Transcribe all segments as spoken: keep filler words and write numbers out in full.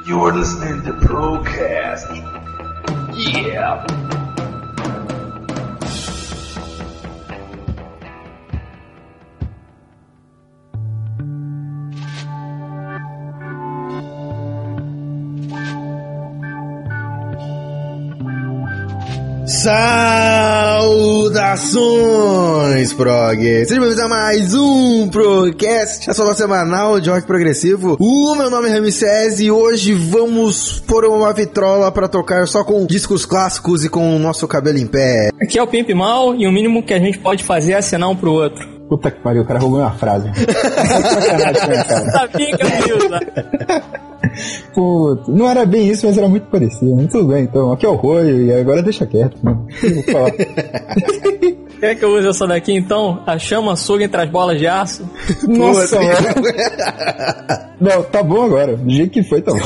You are listening to Procast. Yeah. Saudações, prog! Sejam bem-vindos a mais um Procast, a sua voz semanal de rock progressivo. O meu nome é Ramsés e hoje vamos pôr uma vitrola pra tocar só com discos clássicos e com o nosso cabelo em pé. Aqui é o Pimp Mal e o mínimo que a gente pode fazer é assinar um pro outro. Puta que pariu, o cara roubou uma frase. Sacanagem, né, cara? Sabia que eu ia usar. Pô, não era bem isso, mas era muito parecido. Né? Tudo bem, então. Aqui é o Roio e agora deixa quieto. Né? Vou falar. Quer que eu use essa daqui então? A chama suga entre as bolas de aço? Nossa, mano. Não, tá bom agora. Do jeito que foi, tá bom.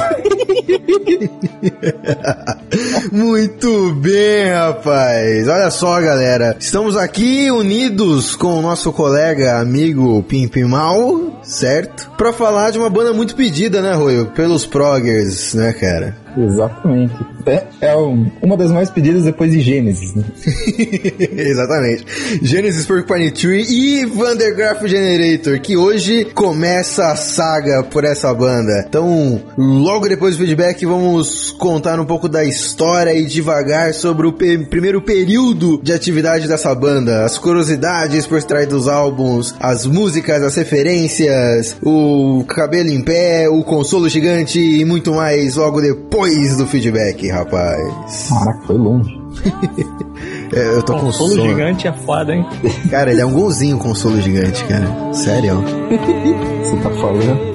Muito bem, rapaz. Olha só, galera. Estamos aqui unidos com o nosso colega, amigo Pimp Mal, certo? Pra falar de uma banda muito pedida, né, Royo? Pelos proggers, né, cara? Exatamente. É, é um, uma das mais pedidas depois de Genesis, né? Exatamente. Genesis, Porcupine Tree e Vandergraaf Generator, que hoje começa a saga por essa banda. Então, logo depois do feedback, vamos contar um pouco da história e devagar sobre o pe- primeiro período de atividade dessa banda, as curiosidades por trás dos álbuns, as músicas, as referências, o cabelo em pé, o consolo gigante e muito mais logo depois do feedback, rapaz. Caraca, foi longe. É, eu tô com consolo sono. Gigante é foda, hein? Cara, ele é um golzinho o consolo gigante, cara. Sério. Você tá falando?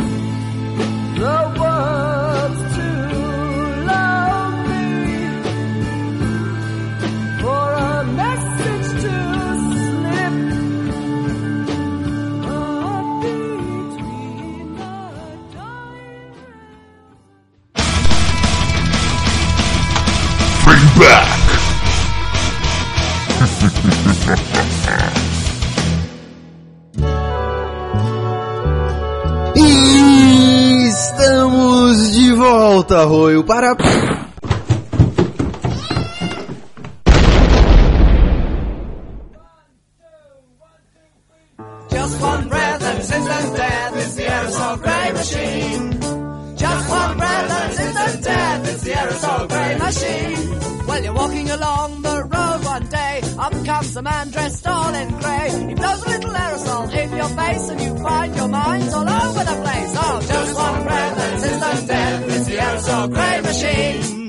Back. E estamos de volta, Royo, para... Just one breath and instant death is the aerosol grey machine. Just one breath and instant death is the aerosol grey machine. Well, you're walking along the road one day, up comes a man dressed all in grey. He blows a little aerosol in your face and you find your mind's all over the place. Oh, just one breath and instant death is the aerosol grey machine.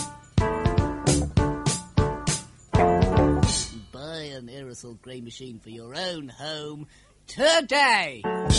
Buy an aerosol grey machine for your own home today.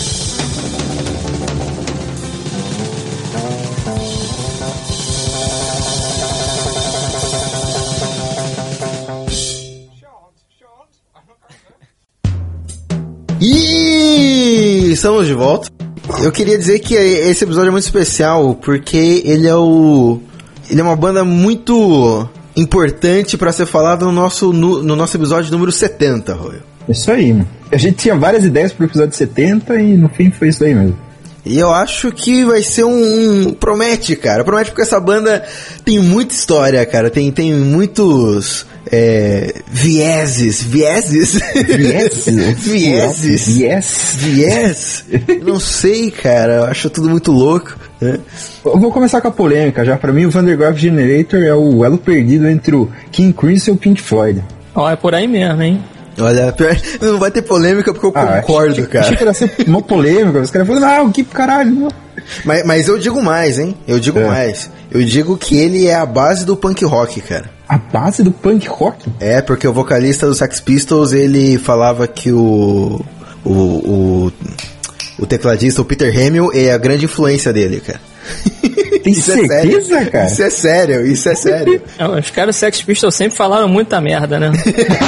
E estamos de volta. Eu queria dizer que esse episódio é muito especial porque ele é o ele é uma banda muito importante pra ser falada no nosso no, no nosso episódio número setenta, Royo. Isso aí, mano. A gente tinha várias ideias pro episódio setenta e no fim foi isso aí mesmo. E eu acho que vai ser um, um... Promete, cara. Promete porque essa banda tem muita história, cara. Tem, tem muitos... É, vieses. Vieses? Vieses? Vieses? Viés? Viés? Não sei, cara. Eu acho tudo muito louco, né? Eu vou começar com a polêmica já. Pra mim, o Vandergraaf Generator é o elo perdido entre o King Crimson e o Pink Floyd. Ó, é por aí mesmo, hein? Olha, pior, não vai ter polêmica porque eu ah, concordo, achei, cara. Achei que era ser uma polêmica. Os caras falaram, não, que caralho. Não. Mas, mas eu digo mais, hein? Eu digo é. mais. Eu digo que ele é a base do punk rock, cara. A base do punk rock? É, porque o vocalista do Sex Pistols, ele falava que o... O, o, o tecladista, o Peter Hamill, é a grande influência dele, cara. Tem isso certeza, é cara? Isso é sério, isso é sério. Os caras do Sex Pistols sempre falaram muita merda, né?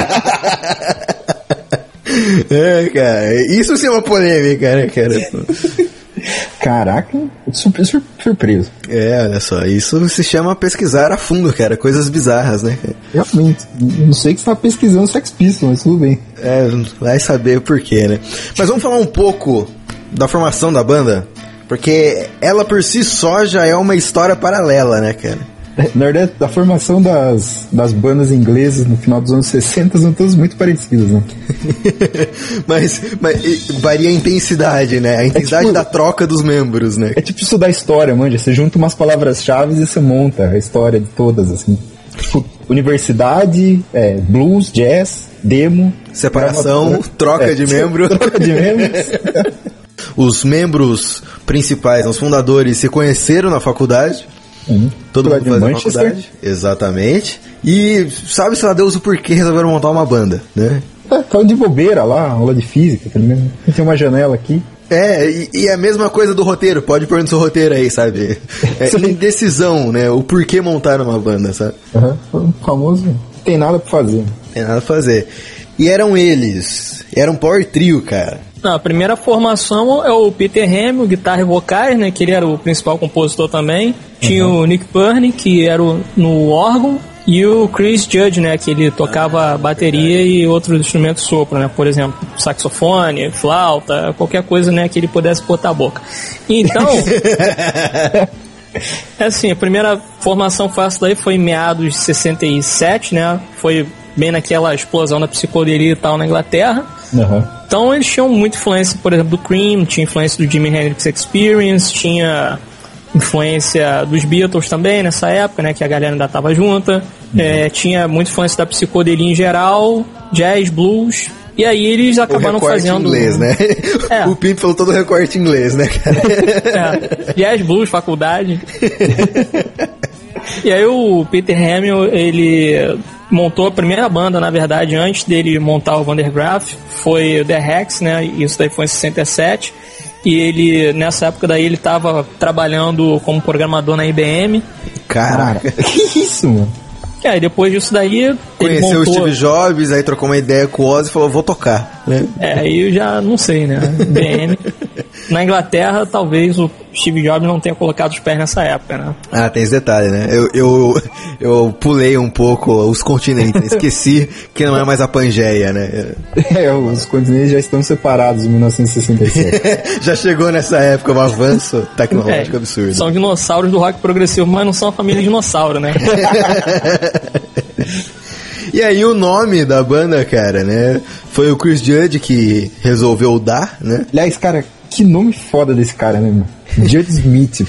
É, cara, isso sim é uma polêmica, né, cara? Caraca, super, super surpreso. É, olha só, isso se chama pesquisar a fundo, cara, coisas bizarras, né? Realmente, não sei que você tá pesquisando Sex Pistols, mas tudo bem. É, vai saber o porquê, né? Mas vamos falar um pouco da formação da banda, Porque ela por si só já é uma história paralela, né, cara? Na verdade, a formação das, das bandas inglesas no final dos anos sessenta são todas muito parecidas, né? mas, mas varia a intensidade, né? A intensidade é tipo, da troca dos membros, né? É tipo estudar história, manja. Você junta umas palavras-chave e você monta a história de todas, assim. Tipo, universidade, é, blues, jazz, demo... Separação, grava... troca é, de membro. Troca de membros. Os membros principais, os fundadores, se conheceram na faculdade. Uhum. Todo mundo fazia Manchester. faculdade. Exatamente. E sabe-se lá Deus o porquê resolveram montar uma banda, né? É, tava de bobeira lá, aula de física, tá ligado? Tem uma janela aqui. É, e, e a mesma coisa do roteiro, pode pôr no seu roteiro aí, sabe? É indecisão, né? O porquê montar uma banda, sabe? Aham, uhum. O famoso, não tem nada pra fazer. Tem nada pra fazer. E eram eles, era um power trio, cara. Não, a primeira formação é o Peter Ham, guitarra e vocais, né? Que ele era o principal compositor também. Tinha uhum. o Nick Purney, que era o, no órgão. E o Chris Judge, né? Que ele tocava bateria e outros instrumentos de sopro, né? Por exemplo, saxofone, flauta, qualquer coisa, né? Que ele pudesse botar a boca. Então... é assim, a primeira formação fácil daí foi em meados de sessenta e sete, né? Foi bem naquela explosão da psicodelia e tal na Inglaterra. Uhum. Então eles tinham muita influência, por exemplo, do Cream, tinha influência do Jimi Hendrix Experience, tinha influência dos Beatles também nessa época, né, que a galera ainda estava junta. Uhum. É, tinha muita influência da psicodelia em geral, jazz, blues. E aí eles acabaram fazendo... inglês, né? É. O Pimp falou todo o recorte inglês, né, cara? É. Jazz, blues, faculdade. E aí o Peter Hamill, ele montou a primeira banda, na verdade, antes dele montar o Vandergraaf, foi o The Rex, né? Isso daí foi em sessenta e sete. E ele, nessa época daí, ele tava trabalhando como programador na I B M. Caraca, que isso, mano? É, e depois disso daí... Conheceu montou... o Steve Jobs, aí trocou uma ideia com o Ozzy e falou, vou tocar, né? É, aí eu já não sei, né? I B M. Na Inglaterra, talvez o Steve Jobs não tenha colocado os pés nessa época, né? Ah, tem esse detalhe, né? Eu, eu, eu pulei um pouco os continentes, esqueci que não é mais a Pangeia, né? É, os continentes já estão separados em mil novecentos e sessenta e sete. Já chegou nessa época um avanço tecnológico é, absurdo. São dinossauros do rock progressivo, mas não são a família dinossauro, né? E aí o nome da banda, cara, né? Foi o Chris Judge que resolveu dar, né? Aliás, cara, que nome foda desse cara, né, mano? Judge Smith.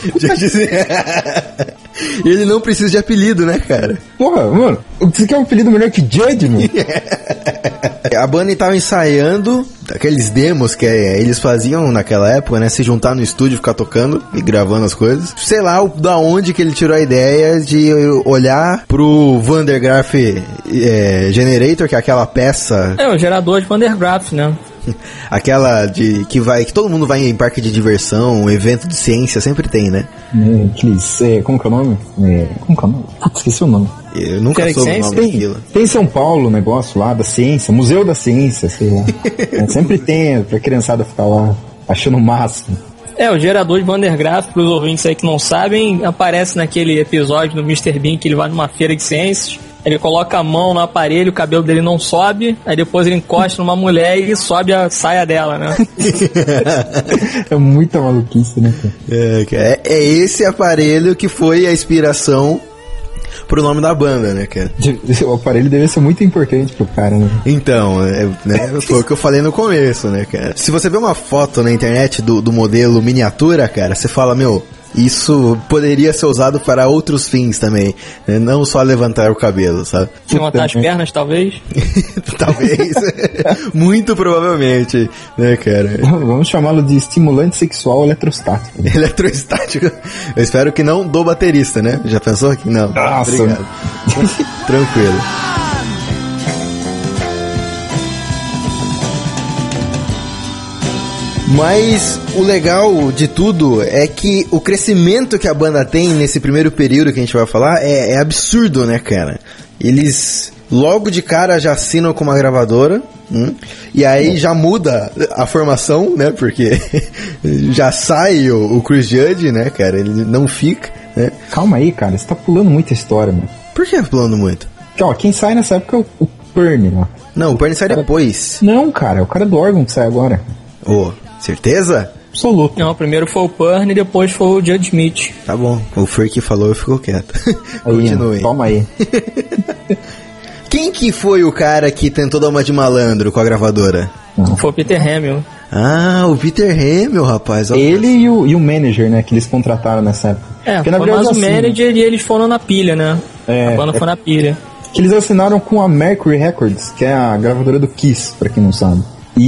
Ele não precisa de apelido, né, cara? Porra, mano, você quer um apelido melhor que Judge, mano? A banda estava ensaiando aqueles demos que eles faziam naquela época, né? Se juntar no estúdio, ficar tocando e gravando as coisas. Sei lá da onde que ele tirou a ideia de olhar pro Vandergraaf é, Generator, que é aquela peça... É, o gerador de Vandergraaf, né? Aquela de que vai que todo mundo vai em parque de diversão, evento de ciência, sempre tem, né? É, aqueles, é, como que é o nome? É, como que é o nome? Putz, esqueci o nome. Eu nunca Tem soube o nome tem, daquilo. Tem em São Paulo o negócio lá da ciência, Museu da Ciência, sei lá. É, sempre tem pra criançada ficar lá achando o máximo. É, o gerador de Vandergraaf, para os ouvintes aí que não sabem, aparece naquele episódio do mister Bean que ele vai numa feira de ciências. Ele coloca a mão no aparelho, o cabelo dele não sobe, aí depois ele encosta numa mulher e sobe a saia dela, né? É muita maluquice, né, cara? É, é, é esse aparelho que foi a inspiração pro nome da banda, né, cara? O aparelho deve ser muito importante pro cara, né? Então, é, né, foi o que eu falei no começo, né, cara? Se você vê uma foto na internet do, do modelo miniatura, cara, você fala, meu... Isso poderia ser usado para outros fins também, né? Não só levantar o cabelo, sabe? Levantar as pernas, talvez? Talvez. Muito provavelmente, né, cara? Vamos chamá-lo de estimulante sexual eletrostático. Eletrostático. Eu espero que não do baterista, né? Já pensou que não? Nossa. Obrigado. Tranquilo. Mas o legal de tudo é que o crescimento que a banda tem nesse primeiro período que a gente vai falar é, é absurdo, né, cara? Eles logo de cara já assinam com uma gravadora, hum, e aí já muda a formação, né? Porque já sai o, o Chris Judge, né, cara? Ele não fica, né? Calma aí, cara, você tá pulando muita história, mano. Por que pulando muito? Porque, ó, quem sai nessa época é o, o Purney, ó. Não, o Purney sai depois. Não, cara, é o cara do órgão que sai agora. Ô... Oh. Certeza? absoluta. Não, primeiro foi o Purne e depois foi o Judd Smith. Tá bom, o Freak falou e ficou quieto. Continue. Toma aí. Quem que foi o cara que tentou dar uma de malandro com a gravadora? Uhum. Foi o Peter Hamill. Ah, o Peter Hamill, rapaz. Ele e o, e o manager, né, que eles contrataram nessa época. É, Porque, foi na verdade, mais o assim, manager e eles foram na pilha, né? É, a banda é, foi na pilha. Que eles assinaram com a Mercury Records, que é a gravadora do Kiss, pra quem não sabe.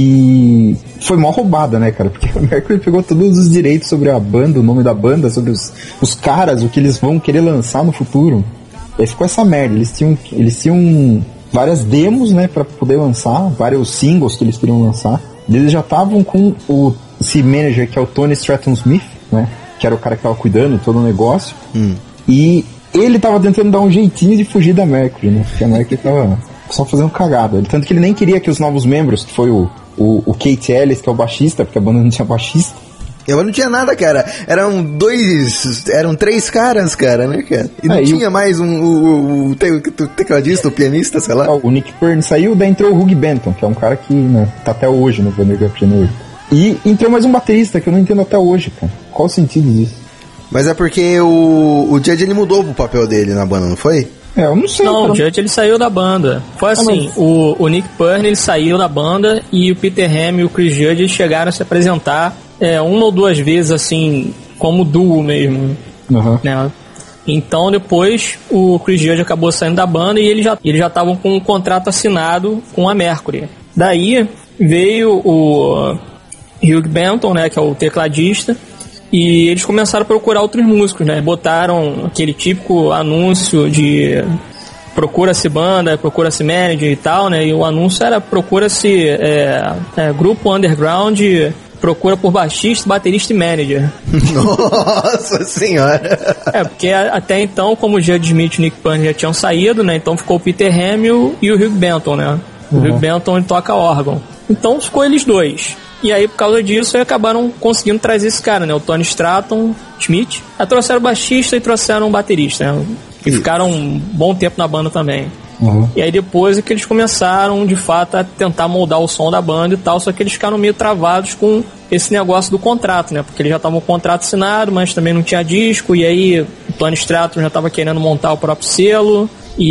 E foi mal roubada, né, cara? Porque a Mercury pegou todos os direitos sobre a banda, o nome da banda, sobre os, os caras, o que eles vão querer lançar no futuro. E aí ficou essa merda. Eles tinham, eles tinham várias demos, né, pra poder lançar, vários singles que eles queriam lançar. Eles já estavam com o, esse manager, que é o Tony Stratton Smith, né, que era o cara que tava cuidando de todo o negócio. Hum. E ele tava tentando dar um jeitinho de fugir da Mercury, né, porque a Mercury tava só fazendo cagada. Tanto que ele nem queria que os novos membros, que foi o, o, o Kate Ellis, que é o baixista, porque a banda não tinha baixista. Eu não tinha nada, cara. Eram dois... Eram três caras, cara, né, cara? E não é, tinha o... mais um... O, o, o tecladista, o pianista, sei lá. O Nick Purne saiu, daí entrou o Hugh Benton, que é um cara que, né, tá até hoje no Vandergraaf Janeiro. E entrou mais um baterista, que eu não entendo até hoje, cara. Qual o sentido disso? Mas é porque o, o Judge, ele mudou o papel dele na banda, não foi? É, eu não sei. Não, cara. o Judge, ele saiu da banda. Foi assim, ah, mas... o, o Nick Purne, ele saiu da banda e o Peter Hamill e o Chris Judge chegaram a se apresentar é, uma ou duas vezes, assim, como duo mesmo. Uhum. Né? Então, depois, o Chris Judge acabou saindo da banda e eles já eles já estavam com um contrato assinado com a Mercury. Daí, veio o Hugh Benton, né, que é o tecladista, e eles começaram a procurar outros músicos, né? Botaram aquele típico anúncio de procura-se banda, procura-se manager e tal, né? E o anúncio era procura-se é, é, grupo underground, procura por baixista, baterista e manager. Nossa senhora! É, porque até então, como o Judd Smith e o Nick Purne já tinham saído, né? Então ficou o Peter Hamill e o Hugh Benton, né? O uhum. Hugh Benton, ele toca órgão. Então ficou eles dois. E aí, por causa disso, aí acabaram conseguindo trazer esse cara, né? O Tony Stratton Smith. Aí trouxeram o baixista e trouxeram um baterista, né? E ficaram um bom tempo na banda também. Uhum. E aí depois é que eles começaram, de fato, a tentar moldar o som da banda e tal, só que eles ficaram meio travados com esse negócio do contrato, né? Porque eles já estavam com o contrato assinado, mas também não tinha disco, e aí o Tony Stratton já estava querendo montar o próprio selo,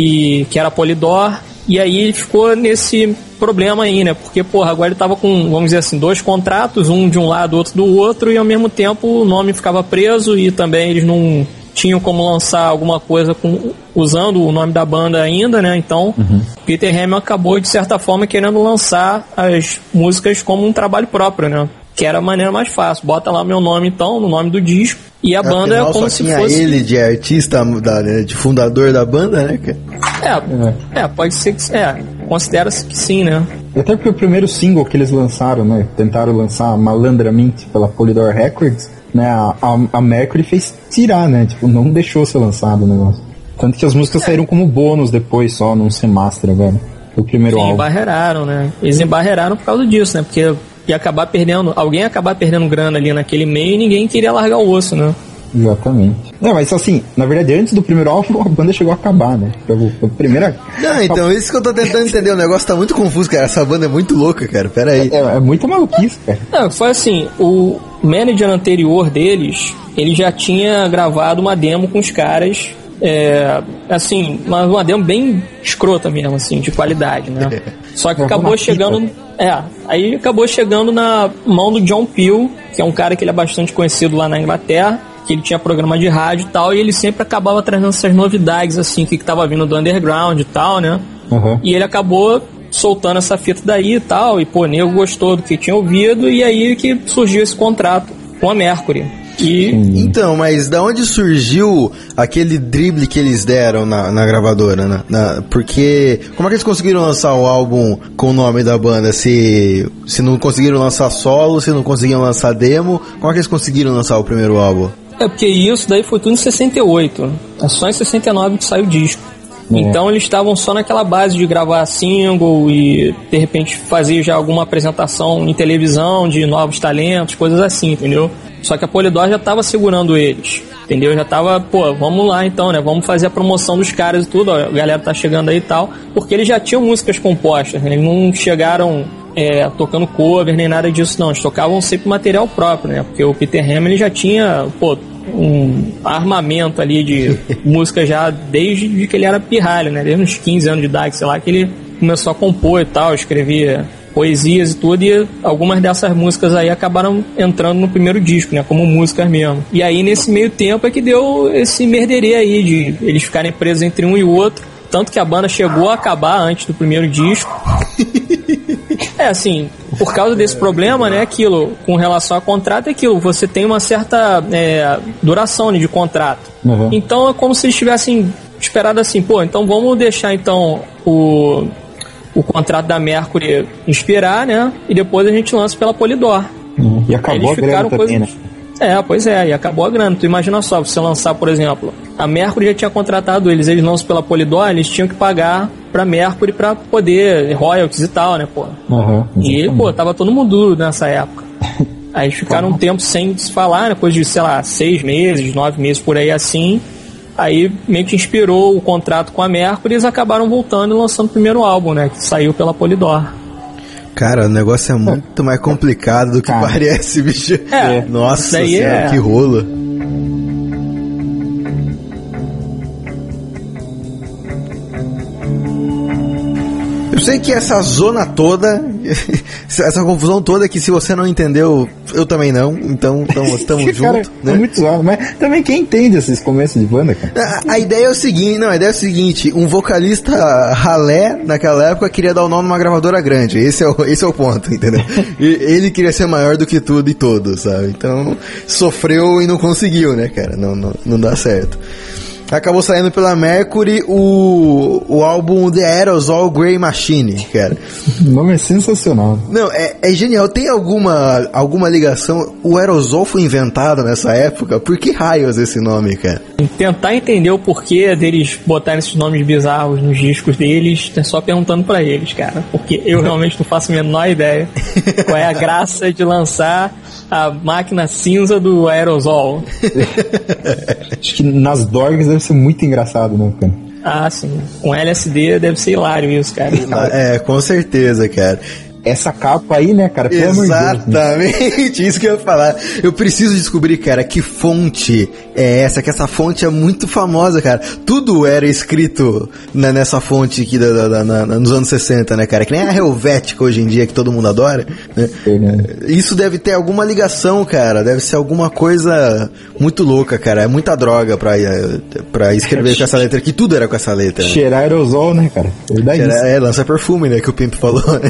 e que era Polydor. E aí ele ficou nesse problema aí, né? Porque, porra, agora ele tava com, vamos dizer assim, dois contratos, um de um lado, outro do outro, e ao mesmo tempo o nome ficava preso e também eles não tinham como lançar alguma coisa com, usando o nome da banda ainda, né? Então, uhum. Peter Hamill acabou, de certa forma, querendo lançar as músicas como um trabalho próprio, né? Que era a maneira mais fácil. Bota lá meu nome, então, no nome do disco. E a é, banda é como se fosse... ele de artista, da, de fundador da banda, né, cara? É, é, pode ser que... É, considera-se que sim, né? Até porque o primeiro single que eles lançaram, né? Tentaram lançar malandramente pela Polydor Records, né? A, a, a Mercury fez tirar, né? Tipo, não deixou ser lançado o negócio. Tanto que as músicas é. saíram como bônus depois só, num remaster, velho. O primeiro sim, álbum. Embarreiraram, né? Eles embarreiraram por causa disso, né? Porque... ia acabar perdendo, alguém ia acabar perdendo grana ali naquele meio e ninguém queria largar o osso, né? Exatamente. Não, mas assim, na verdade, antes do primeiro álbum, a banda chegou a acabar, né? A primeira... Não, então, isso que eu tô tentando entender, o negócio tá muito confuso, cara. Essa banda é muito louca, cara, pera aí. É, é muito maluquice, cara. Não, foi assim, o manager anterior deles, ele já tinha gravado uma demo com os caras, é, assim, uma, uma demo bem escrota mesmo, assim, de qualidade, né? Só que acabou chegando... É, aí acabou chegando na mão do John Peel, que é um cara que ele é bastante conhecido lá na Inglaterra, que ele tinha programa de rádio e tal, e ele sempre acabava trazendo essas novidades, assim, que, que tava vindo do underground e tal, né? Uhum. E ele acabou soltando essa fita daí e tal, e pô, nego gostou do que tinha ouvido, e aí que surgiu esse contrato com a Mercury. E... Então, mas da onde surgiu aquele drible que eles deram na, na gravadora, né? Na, porque como é que eles conseguiram lançar o álbum com o nome da banda? Se, se não conseguiram lançar solo, se não conseguiram lançar demo, como é que eles conseguiram lançar o primeiro álbum? É porque isso daí foi tudo em sessenta e oito. É só em sessenta e nove que saiu o disco. É. Então eles estavam só naquela base de gravar single e de repente fazer já alguma apresentação em televisão de novos talentos, coisas assim, entendeu? Só que a Polydor já tava segurando eles, entendeu? Já tava, pô, vamos lá então, né? Vamos fazer a promoção dos caras e tudo, ó, a galera tá chegando aí e tal. Porque eles já tinham músicas compostas, né? Eles não chegaram é, tocando cover, nem nada disso não. Eles tocavam sempre material próprio, né? Porque o Peter Ham, ele já tinha, pô, um armamento ali de música já desde que ele era pirralho, né? Desde uns quinze anos de idade, sei lá, que ele começou a compor e tal, escrevia poesias e tudo, e algumas dessas músicas aí acabaram entrando no primeiro disco, né, como músicas mesmo. E aí nesse meio tempo é que deu esse merderê aí de eles ficarem presos entre um e o outro, tanto que a banda chegou a acabar antes do primeiro disco. É assim, por causa desse problema, né, aquilo, com relação a contrato, é aquilo, você tem uma certa é, duração, né, de contrato. Uhum. Então é como se eles tivessem esperado assim, pô, então vamos deixar então o o contrato da Mercury inspirar, né? E depois a gente lança pela Polydor. Hum, e acabou a grana também, né? É, pois é, e acabou a grana. Tu imagina só, você lançar, por exemplo, a Mercury já tinha contratado eles, eles lançam pela Polydor, eles tinham que pagar pra Mercury pra poder, royalties e tal, né, pô? Uhum, e, pô, tava todo mundo duro nessa época. Aí eles ficaram um tempo sem se falar, depois de, sei lá, seis meses, nove meses por aí assim. Aí meio que inspirou o contrato com a Mercury e eles acabaram voltando e lançando o primeiro álbum, né? Que saiu pela Polydor. Cara, o negócio é muito mais complicado do que Cara. parece, bicho. É, Nossa senhora, é... que rolo. Eu sei que essa zona toda, essa confusão toda, que se você não entendeu, eu também não, então estamos juntos, né? É muito zoado, mas também quem entende esses começos de banda, cara? A, a ideia é o seguinte, não, a ideia é o seguinte, um vocalista ralé naquela época queria dar o nome numa gravadora grande, esse é o, esse é o ponto, entendeu? E, ele queria ser maior do que tudo e todos, sabe? Então sofreu e não conseguiu, né, cara? Não, não, não dá certo. Acabou saindo pela Mercury o, o álbum The Aerosol Grey Machine, cara. O nome é sensacional. Não, é, é genial. Tem alguma, alguma ligação? O aerosol foi inventado nessa época? Por que raios esse nome, cara? Tentar entender o porquê deles botarem esses nomes bizarros nos discos deles, é só perguntando pra eles, cara. Porque eu realmente não faço a menor ideia qual é a graça de lançar a máquina cinza do aerosol. Acho que nas dorgas deve ser muito engraçado, né, cara? Ah, sim. Com L S D deve ser hilário isso, cara. É, com certeza, cara. Essa capa aí, né, cara? Pelo amor de Deus, né? Exatamente, isso que eu ia falar. Eu preciso descobrir, cara, que fonte é essa, que essa fonte é muito famosa, cara. Tudo era escrito, né, nessa fonte aqui da, da, da, nos anos sessenta, né, cara? Que nem a Helvética hoje em dia, que todo mundo adora, né? É. Isso deve ter alguma ligação, cara. Deve ser alguma coisa muito louca, cara. É muita droga pra, pra escrever com essa letra, que tudo era com essa letra. Né? Cheirar aerosol, né, cara? Cheirar, é, lança perfume, né, que o Pimp falou, né?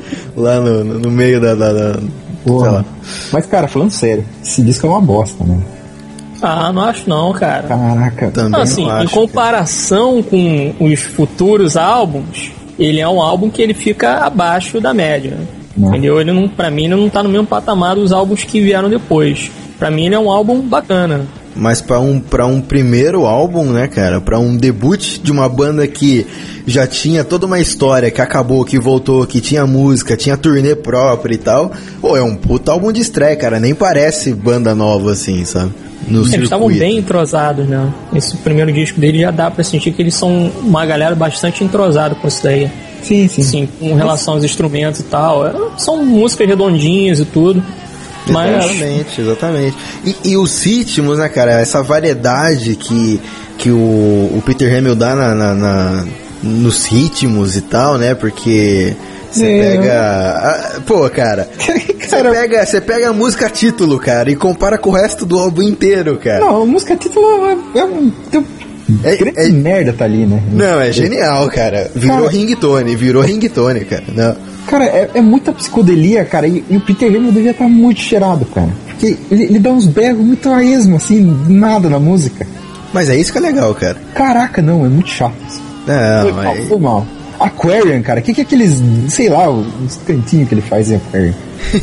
Lá no, no meio da, da, da sei lá. Mas, cara, falando sério, esse disco é uma bosta, né? Ah, não acho não, cara. Caraca. Também assim, acho, em comparação cara. com os futuros álbuns, ele é um álbum que ele fica abaixo da média. Não. Entendeu? Ele não, pra mim, ele não tá no mesmo patamar dos álbuns que vieram depois. Pra mim, ele é um álbum bacana. Mas pra um, pra um primeiro álbum, né, cara? Pra um debut de uma banda que já tinha toda uma história, que acabou, que voltou, que tinha música, tinha turnê própria e tal. Pô, é um puta álbum de estreia, cara. Nem parece banda nova, assim, sabe? No eles circuito. Estavam bem entrosados, né? Esse primeiro disco dele já dá pra sentir que eles são uma galera bastante entrosada com isso daí. Sim, sim. Sim, com relação aos instrumentos e tal. São músicas redondinhas e tudo. Mas... Exatamente, exatamente. E, e os ritmos, né, cara? Essa variedade que, que o, o Peter Hamill dá na, na, na, nos ritmos e tal, né? Porque você é. pega... A, pô, cara, você pega, você pega a música título, cara, e compara com o resto do álbum inteiro, cara. Não, a música título é, é um... É, é merda tá ali, né? Não, é genial, cara. Virou cara, ringtone, virou ringtone, cara. Não. Cara, é, é muita psicodelia, cara, e, e o Peter Hamill devia estar muito cheirado, cara. Porque ele, ele dá uns berros muito a esmo, assim, nada na música. Mas é isso que é legal, cara. Caraca, não, é muito chato. Não, foi mal, é... foi mal. Aquarium, cara, o que que é aqueles, sei lá, os cantinhos que ele faz em Aquarium?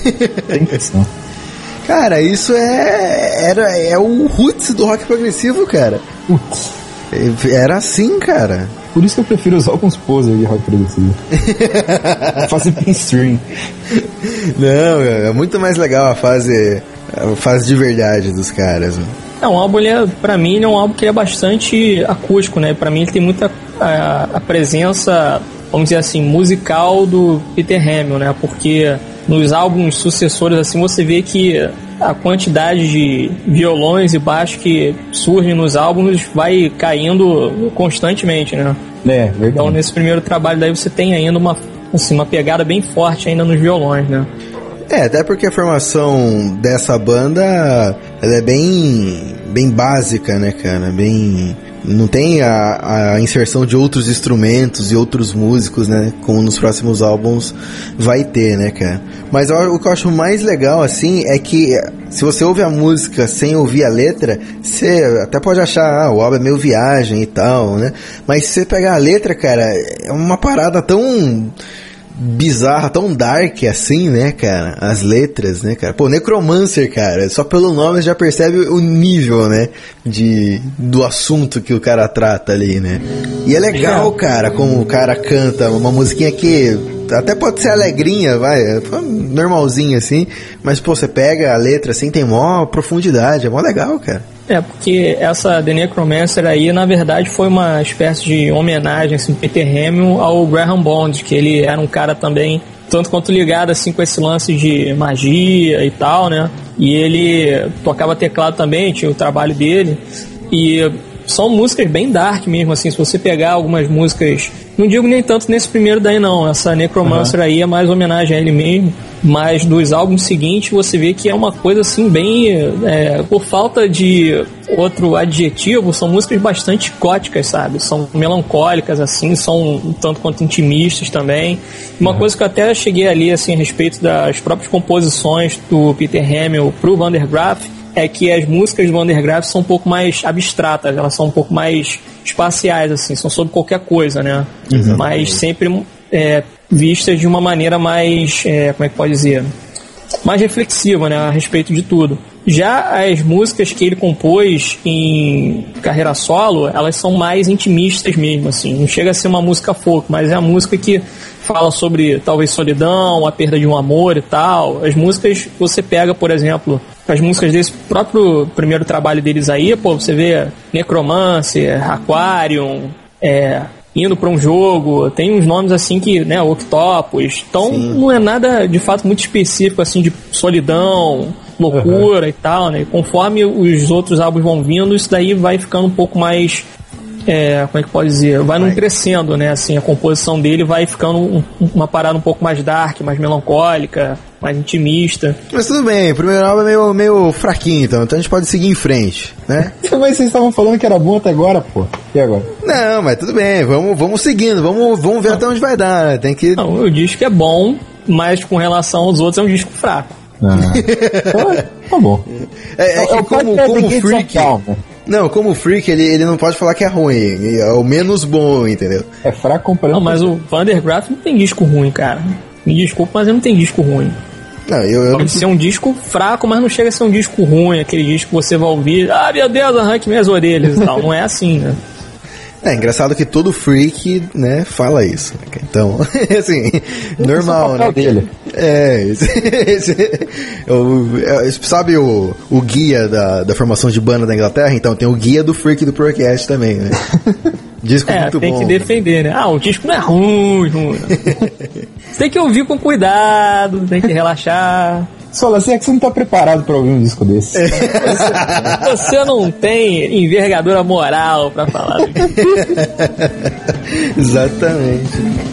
Tem questão. Cara, isso é, era, é o roots do rock progressivo, cara. Putz. Era assim, cara. Por isso que eu prefiro usar alguns poses de rock progressivo. Fazer mainstream. Não, é muito mais legal a fase, a fase de verdade dos caras. É, um álbum, ele é, pra mim, ele é um álbum que é bastante acústico, né? Pra mim ele tem muita a, a presença vamos dizer assim, musical do Peter Hamill, né? Porque nos álbuns sucessores, assim, você vê que a quantidade de violões e baixos que surgem nos álbuns vai caindo constantemente, né? É, verdade. Então, nesse primeiro trabalho daí você tem ainda uma, assim, uma pegada bem forte ainda nos violões, né? É, até porque a formação dessa banda, ela é bem, bem básica, né, cara? Bem... Não tem a, a inserção de outros instrumentos e outros músicos, né? Como nos próximos álbuns vai ter, né, cara? Mas o que eu acho mais legal, assim, é que se você ouve a música sem ouvir a letra, você até pode achar, ah, o álbum é meio viagem e tal, né? Mas se você pegar a letra, cara, é uma parada tão... bizarra, tão dark assim, né, cara? As letras, né, cara? Pô, Necromancer, cara, só pelo nome você já percebe o nível, né, de, do assunto que o cara trata ali, né? E é legal, cara, como o cara canta uma musiquinha que até pode ser alegrinha, vai, normalzinha assim, mas, pô, você pega a letra assim, tem mó profundidade, é mó legal, cara. É, porque essa The Necromancer aí, na verdade, foi uma espécie de homenagem, assim, do Peter Hamill ao Graham Bond, que ele era um cara também, tanto quanto ligado, assim, com esse lance de magia e tal, né? E ele tocava teclado também, tinha o trabalho dele, e são músicas bem dark mesmo, assim, se você pegar algumas músicas, não digo nem tanto nesse primeiro daí não, essa Necromancer uhum. aí é mais homenagem a ele mesmo, mas dos álbuns seguintes você vê que é uma coisa assim bem, é, por falta de outro adjetivo, são músicas bastante góticas, sabe, são melancólicas assim, são um tanto quanto intimistas também. Uma uhum. coisa que eu até cheguei ali assim a respeito das próprias composições do Peter Hamill pro Van der Graaf, é que as músicas do Van der Graaf são um pouco mais abstratas, elas são um pouco mais espaciais, assim, são sobre qualquer coisa, né? Uhum. Mas sempre é, vistas de uma maneira mais, é, como é que pode dizer? Mais reflexiva, né? A respeito de tudo. Já as músicas que ele compôs em carreira solo, elas são mais intimistas mesmo, assim. Não chega a ser uma música folk, mas é a música que fala sobre, talvez, solidão, a perda de um amor e tal. As músicas, você pega, por exemplo, as músicas desse próprio primeiro trabalho deles aí, pô, você vê Necromancer, Aquarium, é... indo para um jogo, tem uns nomes assim que, né, Octopus, então Sim. não é nada de fato muito específico assim de solidão, loucura uhum. e tal, né? Conforme os outros álbuns vão vindo, isso daí vai ficando um pouco mais, é, como é que pode dizer, vai, vai. não crescendo, né? Assim, a composição dele vai ficando um, uma parada um pouco mais dark, mais melancólica, mais intimista. Mas tudo bem, o primeiro álbum é meio, meio fraquinho, então, então a gente pode seguir em frente, né? Mas vocês estavam falando que era bom até agora, pô. E agora? Não, mas tudo bem, vamos, vamos seguindo, vamos, vamos ver não. até onde vai dar, né? Tem que... Não, o disco é bom, mas com relação aos outros é um disco fraco. Ah. Então, tá bom. É, é que é como, como o Freak... Não, como o Freak, ele, ele não pode falar que é ruim, é o menos bom, entendeu? É fraco comparando... Não, mas o Van der Graaf não tem disco ruim, cara. Me desculpa, mas ele não tem disco ruim. Não, eu, eu... Pode ser um disco fraco, mas não chega a ser um disco ruim, aquele disco que você vai ouvir, ah, meu Deus, arranque minhas orelhas e tal. Não é assim, né? É engraçado que todo freak, né, fala isso. Então, assim, normal, né? Dele. É, esse, esse, o, sabe o, o guia da, da formação de banda da Inglaterra? Então tem o guia do freak do Procast também, né? Disco é, muito tem bom, que defender, né? Ah, o disco não é ruim, ruim. Você tem que ouvir com cuidado, tem que relaxar. Sola, assim é que você não tá preparado pra ouvir um disco desse. Você, você não tem envergadura moral pra falar. Exatamente.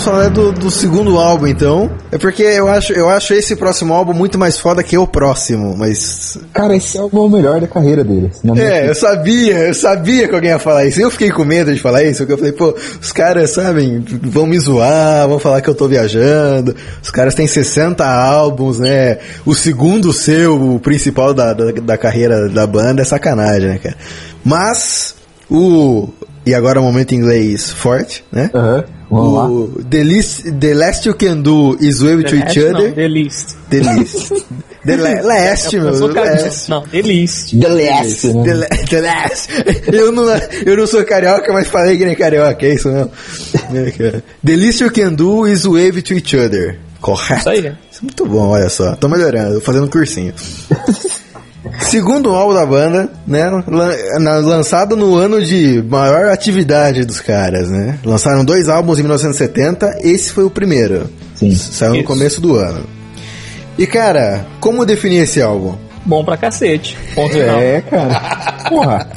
falar do, do segundo álbum, então. É porque eu acho, eu acho esse próximo álbum muito mais foda que o próximo, mas... Cara, esse álbum é o melhor da carreira deles. É, eu sabia, eu sabia que alguém ia falar isso. Eu fiquei com medo de falar isso, porque eu falei, pô, os caras, sabem, vão me zoar, vão falar que eu tô viajando. Os caras têm sessenta álbuns, né? O segundo seu, o principal da, da, da carreira da banda, é sacanagem, né, cara? Mas, o... E agora o momento em inglês forte, né? Aham. Uhum. O the, least, the Last You Can Do Is Wave to Each Other. Não, The Least. The Least. The la- Last, meu. Eu Last. Não, The Least. The Last, né? The, la- the Last. Eu não, eu não sou carioca, mas falei que nem carioca, é isso mesmo. É, cara. The Least You Can Do Is Wave to Each Other. Correto. Isso aí, né? Isso é muito bom, olha só. Tô melhorando, tô fazendo um cursinho. Segundo álbum da banda, né? Lan- lançado no ano de maior atividade dos caras, né? Lançaram dois álbuns em mil novecentos e setenta, esse foi o primeiro. Sim. Saiu no Isso. começo do ano. E cara, como definir esse álbum? Bom pra cacete. Ponto final. É, cara. Porra.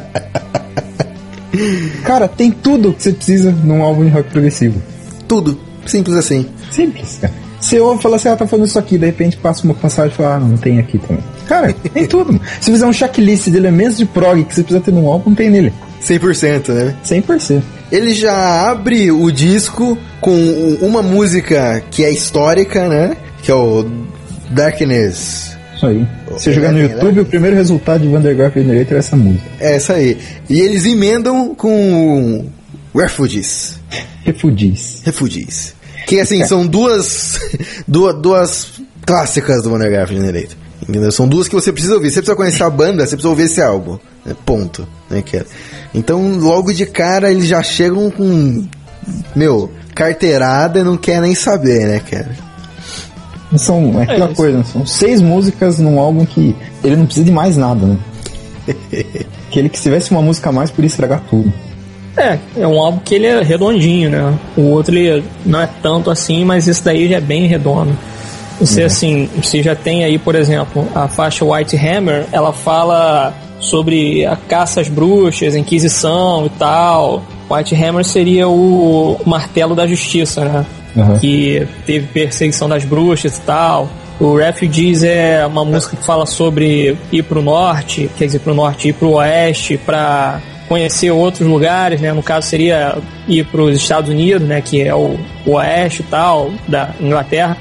Cara, tem tudo que você precisa num álbum de rock progressivo. Tudo. Simples assim. Simples, cara. Você ouve e fala assim, ah, tá falando isso aqui, de repente passa uma passagem e fala, ah, não, tem aqui também. Cara, tem tudo. Se fizer um checklist de elementos de prog que você precisa ter num álbum, tem nele. cem por cento, né? cem por cento. Ele já abre o disco com uma música que é histórica, né? Que é o Darkness. Isso aí. Se você É, jogar no é, YouTube, é. o primeiro resultado de Vandergraaf Generator é essa música. É essa aí. E eles emendam com Refugees. Refugees. Refugees. Que assim, são duas, duas duas clássicas do Vandergraaf Generator. Entendeu? São duas que você precisa ouvir. Você precisa conhecer a banda, você precisa ouvir esse álbum. Né? Ponto. Né, cara? Então, logo de cara, eles já chegam com, meu, carteirada e não quer nem saber, né, cara? São, é aquela isso. coisa, são seis músicas num álbum que ele não precisa de mais nada, né? Que ele que se tivesse uma música a mais, podia estragar tudo. É, é um álbum que ele é redondinho, né? O outro ele não é tanto assim, mas esse daí já é bem redondo. Você, assim, você já tem aí, por exemplo, a faixa White Hammer, ela fala sobre a caça às bruxas, a Inquisição e tal. White Hammer seria o, o martelo da justiça, né? Uhum. Que teve perseguição das bruxas e tal. O Refugees é uma música que fala sobre ir pro norte, quer dizer, pro norte, ir pro oeste, pra conhecer outros lugares, né? No caso seria ir pros Estados Unidos, né? Que é o, o oeste e tal, da Inglaterra.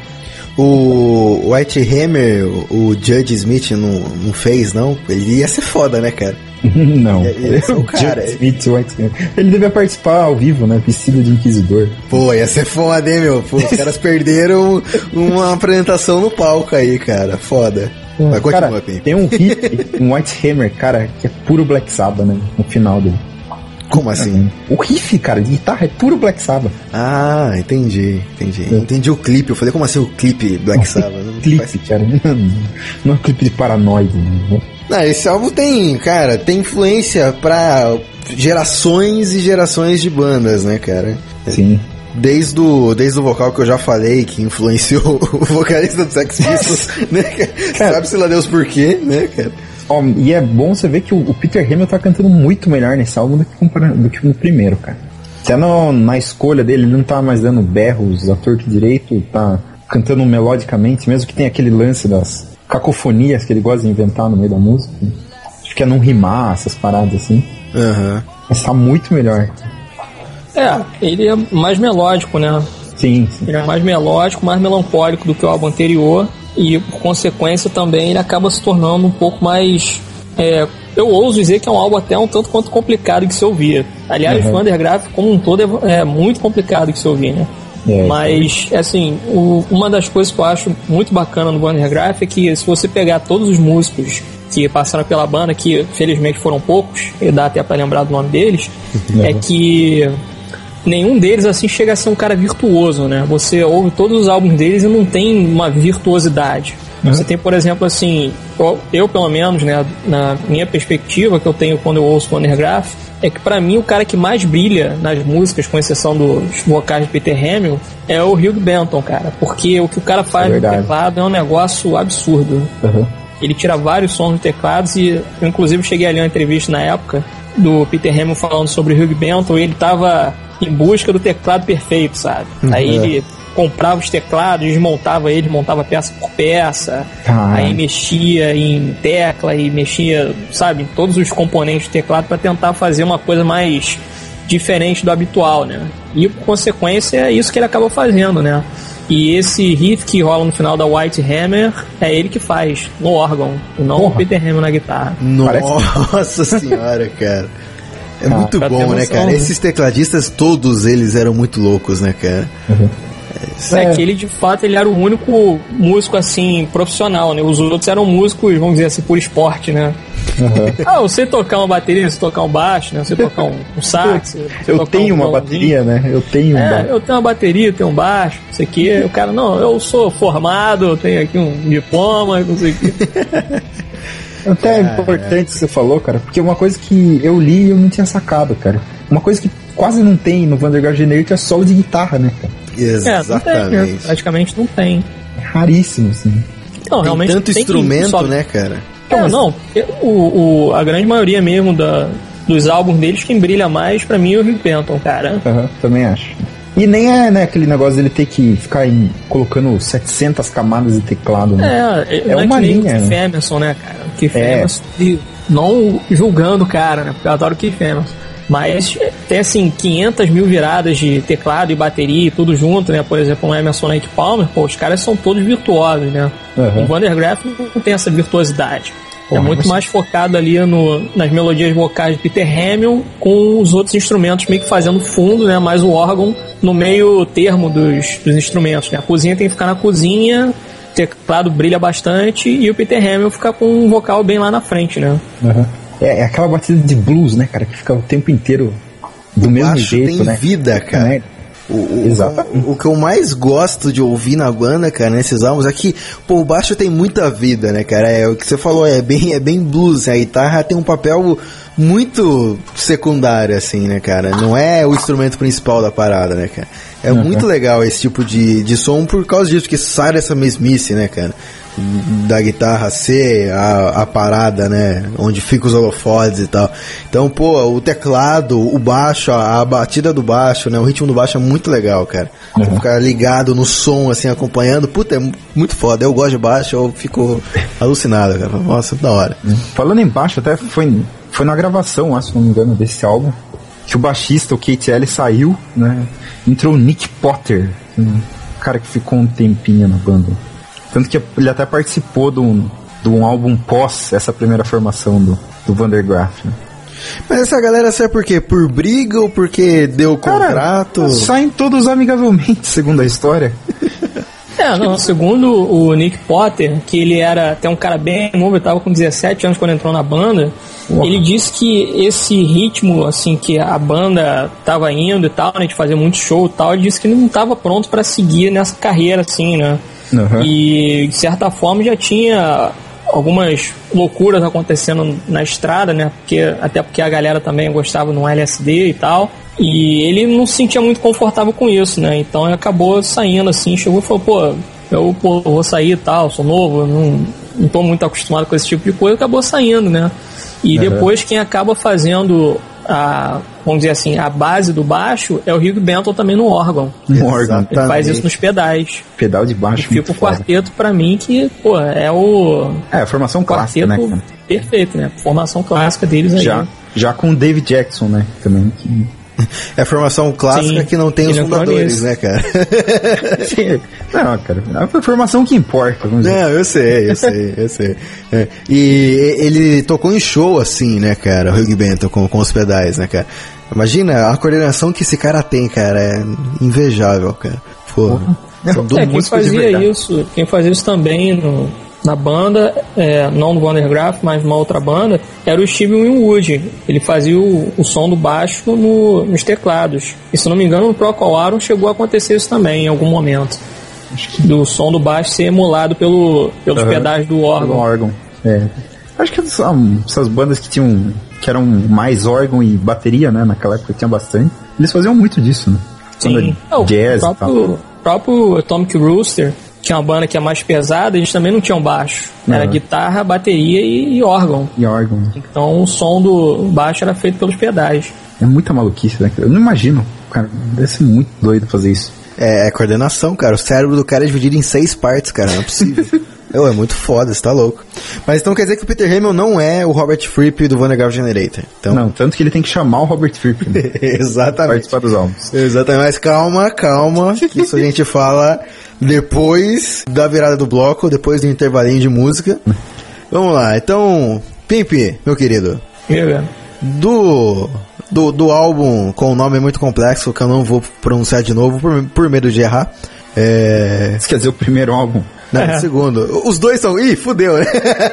O White Hammer, o Judge Smith não, não fez, não? Ele ia ser foda, né, cara? Não. Ele é o cara. Jack Smith, White Hammer. Ele devia participar ao vivo, né? Vestido de inquisidor. Pô, ia ser foda, hein, meu? Pô, os caras perderam uma apresentação no palco aí, cara. Foda. Mas continua, Cara, Pim. tem um riff, um White Hammer, cara, que é puro Black Sabbath, né? No final dele. Como assim? O riff, cara, de guitarra é puro Black Sabbath. Ah, entendi, entendi. Entendi o clipe. Eu falei, como assim o clipe Black Sabbath? Não Clipe, faz- cara. Não é um clipe de paranoide, né? Não, esse álbum tem, cara, tem influência pra gerações e gerações de bandas, né, cara? Sim. Desde o, desde o vocal que eu já falei, que influenciou o vocalista do Sex Pistols, né, cara? Sabe-se lá Deus por quê, né, cara? Ó, e é bom você ver que o, o Peter Hamill tá cantando muito melhor nesse álbum do que, compara- do que no primeiro, cara. Até no, na escolha dele, ele não tá mais dando berros a torto e direito, tá cantando melodicamente, mesmo que tenha aquele lance das cacofonias que ele gosta de inventar no meio da música. Acho que é não rimar, essas paradas assim. Aham. Mas tá muito melhor. É, ele é mais melódico, né? Sim, sim. Ele é mais melódico, mais melancólico do que o álbum anterior. E, por consequência, também ele acaba se tornando um pouco mais... É, eu ouso dizer que é um álbum até um tanto quanto complicado de se ouvir. Aliás, Uhum. o Vandergraaf, como um todo, é, é muito complicado de se ouvir, né? É. Mas, assim, o, uma das coisas que eu acho muito bacana no Vandergraaf é que se você pegar todos os músicos que passaram pela banda, que felizmente foram poucos, e dá até pra lembrar do nome deles, Uhum. é que nenhum deles assim chega a ser um cara virtuoso, né? Você ouve todos os álbuns deles e não tem uma virtuosidade. Uhum. Você tem, por exemplo, assim, eu, eu, pelo menos, né, na minha perspectiva que eu tenho quando eu ouço o Vandergraaf, é que pra mim o cara que mais brilha nas músicas, com exceção dos vocais de Peter Hamill, é o Hugh Benton, cara. Porque o que o cara faz É no verdade. teclado é um negócio absurdo. Uhum. Ele tira vários sons no teclados e eu, inclusive, cheguei ali uma entrevista na época do Peter Hamill falando sobre o Hugh Benton e ele tava em busca do teclado perfeito, sabe? Uhum. Aí ele comprava os teclados, desmontava eles, montava peça por peça, ah. aí mexia em tecla e mexia, sabe, em todos os componentes do teclado para tentar fazer uma coisa mais diferente do habitual, né? E por consequência é isso que ele acaba fazendo, né? E esse riff que rola no final da White Hammer é ele que faz no órgão, e não Porra. o Peter Hammer na guitarra. Nossa senhora, cara. É ah, muito bom, né, cara? Esses tecladistas, todos eles eram muito loucos, né, cara? Uhum. É, é que ele, de fato, ele era o único músico, assim, profissional, né? Os outros eram músicos, vamos dizer assim, por esporte, né? Uhum. Ah, eu sei tocar uma bateria, eu sei tocar um baixo, né? Eu sei tocar um, um sax. Eu, eu tenho um uma bateria, né? Eu tenho um é, baixo. Eu tenho uma bateria, eu tenho um baixo, não sei o que. O cara, não, eu sou formado, eu tenho aqui um diploma, não sei o que. Até é importante que você falou, cara, porque uma coisa que eu li e eu não tinha sacado, cara. Uma coisa que quase não tem no Vandergraaf Generator é solo de guitarra, né, cara? Exatamente. É, não tem, né? Praticamente não tem. É raríssimo, assim. Não, tem realmente tanto tem instrumento, só... né, cara? É, não, o, o, a grande maioria mesmo da, dos álbuns deles, quem brilha mais pra mim é o Rick Benton, cara. Aham, uhum, também acho. E nem é, né, aquele negócio dele ter que ficar em, colocando setecentas camadas de teclado, né? É, é, é uma linha. O Keith Emerson, né, cara? O Keith é. Emerson, não julgando o cara, né? Porque eu adoro o Keith Emerson. Mas tem, assim, quinhentas mil viradas de teclado e bateria e tudo junto, né? Por exemplo, o Emerson Lake Palmer, pô, os caras são todos virtuosos, né? Uhum. O Vandergraaf não tem essa virtuosidade. Porra, é muito mais focado ali no, nas melodias vocais de Peter Hamill, com os outros instrumentos meio que fazendo fundo, né? Mais o órgão no meio termo dos, dos instrumentos, né? A cozinha tem que ficar na cozinha, o teclado brilha bastante e o Peter Hamill fica com um vocal bem lá na frente, né? Uhum. É, é aquela batida de blues, né, cara, que fica o tempo inteiro do o mesmo baixo jeito, tem né? vida, cara. É. O, o, o, o que eu mais gosto de ouvir na banda, cara, nesses álbuns é que, pô, o baixo tem muita vida, né, cara? É o que você falou, é bem, é bem blues, né? A guitarra tem um papel muito secundário, assim, né, cara? Não é o instrumento principal da parada, né, cara? É uhum. muito legal esse tipo de, de som por causa disso, porque sai dessa mesmice, né, cara? Da guitarra ser a, a parada, né? Onde fica os holofotes e tal. Então, pô, o teclado, o baixo, a, a batida do baixo, né? O ritmo do baixo é muito legal, cara. Uhum. Ficar ligado no som, assim, acompanhando. Puta, é muito foda. Eu gosto de baixo, eu fico alucinado, cara. Nossa, da hora. Uhum. Falando em baixo, até foi, foi na gravação, acho, se não me engano, desse álbum, que o baixista, o Keith Ellis, saiu, né? Entrou o Nick Potter, um cara que ficou um tempinho na banda. Tanto que ele até participou de um, de um álbum pós essa primeira formação do, do Vandergraaf. Né? Mas essa galera sai por quê? Por briga ou porque deu contrato? Cara, saem todos amigavelmente, segundo a história. É, não, segundo o Nick Potter, que ele era até um cara bem novo, ele estava com dezessete anos quando entrou na banda, Uau. Ele disse que esse ritmo, assim, que a banda estava indo e tal, né, de fazer muito show e tal, ele disse que não estava pronto para seguir nessa carreira, assim, né? Uhum. E de certa forma já tinha algumas loucuras acontecendo na estrada, né? Porque, até porque a galera também gostava no L S D e tal. E ele não se sentia muito confortável com isso, né? Então ele acabou saindo assim, chegou e falou, pô, eu pô, vou sair e tal, sou novo, não, não tô muito acostumado com esse tipo de coisa, acabou saindo, né? E uhum. depois quem acaba fazendo a, vamos dizer assim, a base do baixo é o Rick Benton também no órgão. No órgão. Ele faz isso nos pedais. Pedal de baixo. E fica o quarteto pra mim que, pô, é o... É, a formação clássica, né? Cara? Perfeito, né? Formação clássica deles aí. Já, já com o David Jackson, né? Também. É a formação clássica. Sim, que não tem os fundadores, né, cara? Sim. Não, cara, é a formação que importa. Vamos dizer. Não, eu sei, eu sei, eu sei. É. E ele tocou em show assim, né, cara, o Hugh Benton com, com os pedais, né, cara? Imagina a coordenação que esse cara tem, cara, é invejável, cara. Pô, é, quem fazia isso, quem fazia isso também no... na banda, é, não no Vandergraaf, mas numa outra banda, era o Steve Winwood. Ele fazia o, o som do baixo no, nos teclados. E se não me engano, no Procol Harum chegou a acontecer isso também em algum momento. Acho que... Do som do baixo ser emulado pelo, pelos uhum. pedais do órgão. Pelo órgão. É. Acho que essas bandas que tinham que eram mais órgão e bateria, né? Naquela época tinha bastante. Eles faziam muito disso, né? Sim. Oh, jazz o próprio, próprio Atomic Rooster, que é uma banda que é mais pesada, eles também não tinham baixo. Era uhum. guitarra, bateria e, e órgão. E órgão. Então o som do baixo era feito pelos pedais. É muita maluquice, né? Eu não imagino, cara, deve ser muito doido fazer isso. É, é coordenação, cara. O cérebro do cara é dividido em seis partes, cara. Não é possível. Eu, é muito foda, você tá louco. Mas então quer dizer que o Peter Hamill não é o Robert Fripp do Van der Graaf Generator. Então... Não, tanto que ele tem que chamar o Robert Fripp. Né? Exatamente. Participar dos álbuns. Exatamente. Mas calma, calma, que isso a gente fala depois da virada do bloco, depois do intervalinho de música. Vamos lá, então, Pimp, meu querido. Meu, do, do, do álbum com um nome muito complexo, que eu não vou pronunciar de novo por, por medo de errar. É... Isso quer dizer o primeiro álbum? Não, é. segundo. Os dois são... Ih, fudeu, né?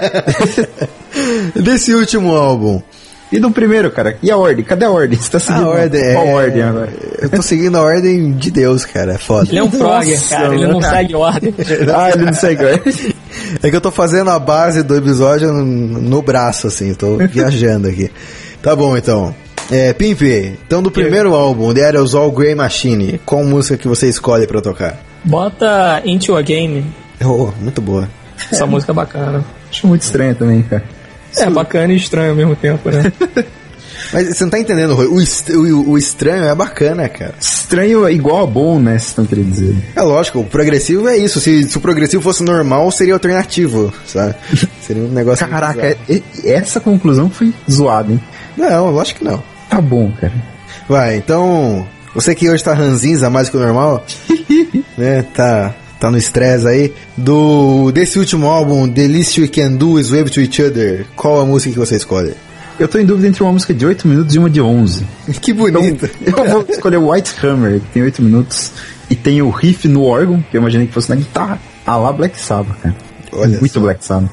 Desse último álbum. E do primeiro, cara? E a ordem? Cadê a ordem? Você tá seguindo a ordem, qual é... ordem agora? Eu tô seguindo a ordem de Deus, cara. É foda. Ele é um progger, cara. Ele não segue ordem. Ah, ele não segue ordem. É que eu tô fazendo a base do episódio no, no braço, assim. Tô viajando aqui. Tá bom, então. É, Pimp, então do primeiro eu... álbum, The Aerosol Grey Machine, qual música que você escolhe pra tocar? Bota Into a Game. Oh, muito boa. Essa é. música é bacana. Acho muito estranho também, cara. É, bacana e estranho ao mesmo tempo, né? Mas você não tá entendendo, Rui. O, est o, o estranho é bacana, cara. Estranho é igual a bom, né? Vocês estão querendo dizer. É lógico, o progressivo é isso. Se, se o progressivo fosse normal, seria alternativo, sabe? Seria um negócio... Caraca, é, essa conclusão foi zoada, hein? Não, lógico que não. Tá bom, cara. Vai, então... Você que hoje tá ranzinza mais que o normal, né? Tá... Tá no estresse aí. Do, desse último álbum, The Least We Can Do Is Wave to Each Other, qual a música que você escolhe? Eu tô em dúvida entre uma música de oito minutos e uma de onze. Que bonito. Então, eu vou escolher o White Hammer, que tem oito minutos. E tem o riff no órgão, que eu imaginei que fosse na guitarra. Ah lá, Black Sabbath, cara. Olha muito só. Black Sabbath.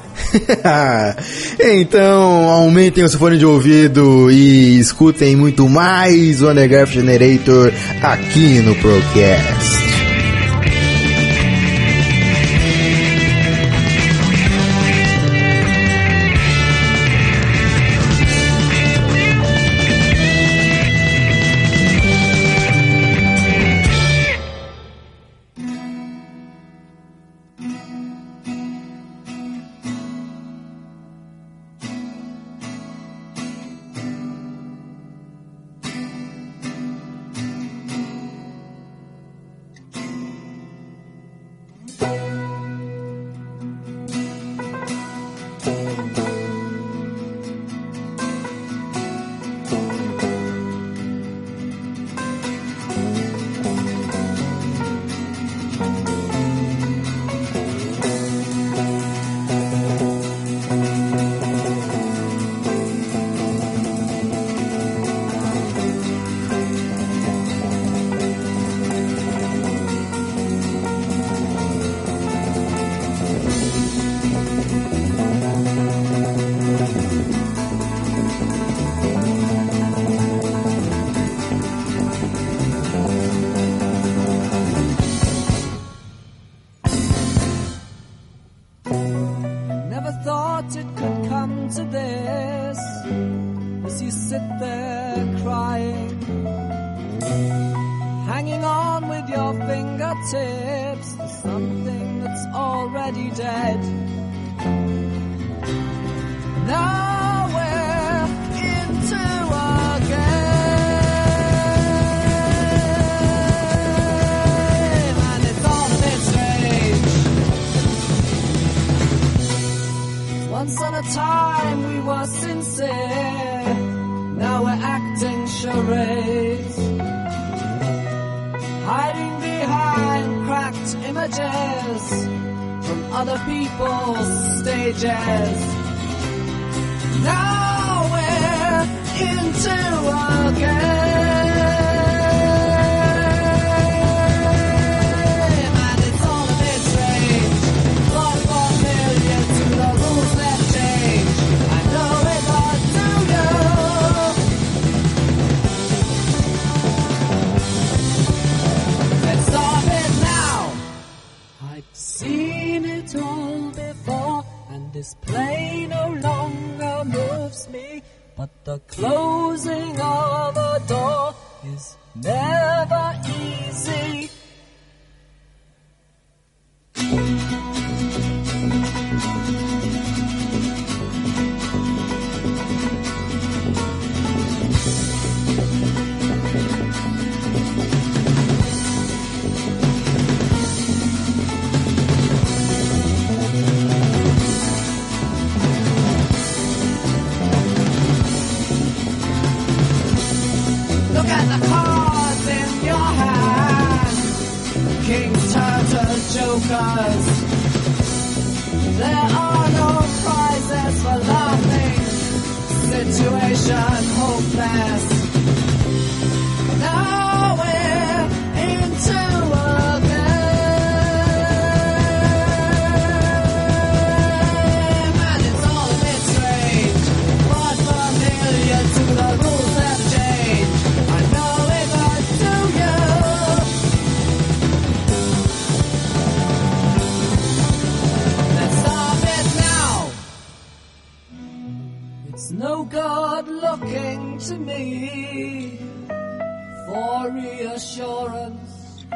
Então, aumentem o seu fone de ouvido e escutem muito mais o Van der Graaf Generator aqui no Procast. kings turn to jokers. There are no prizes for laughing. Situation hopeless. Now we're into a game, and it's all a bit strange, but familiar to the rules that change. I know it does to you. Let's stop it now. It's no good looking to me for reassurance.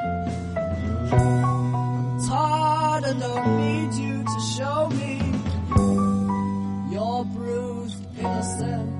I'm tired and don't need you to show me your bruised innocence.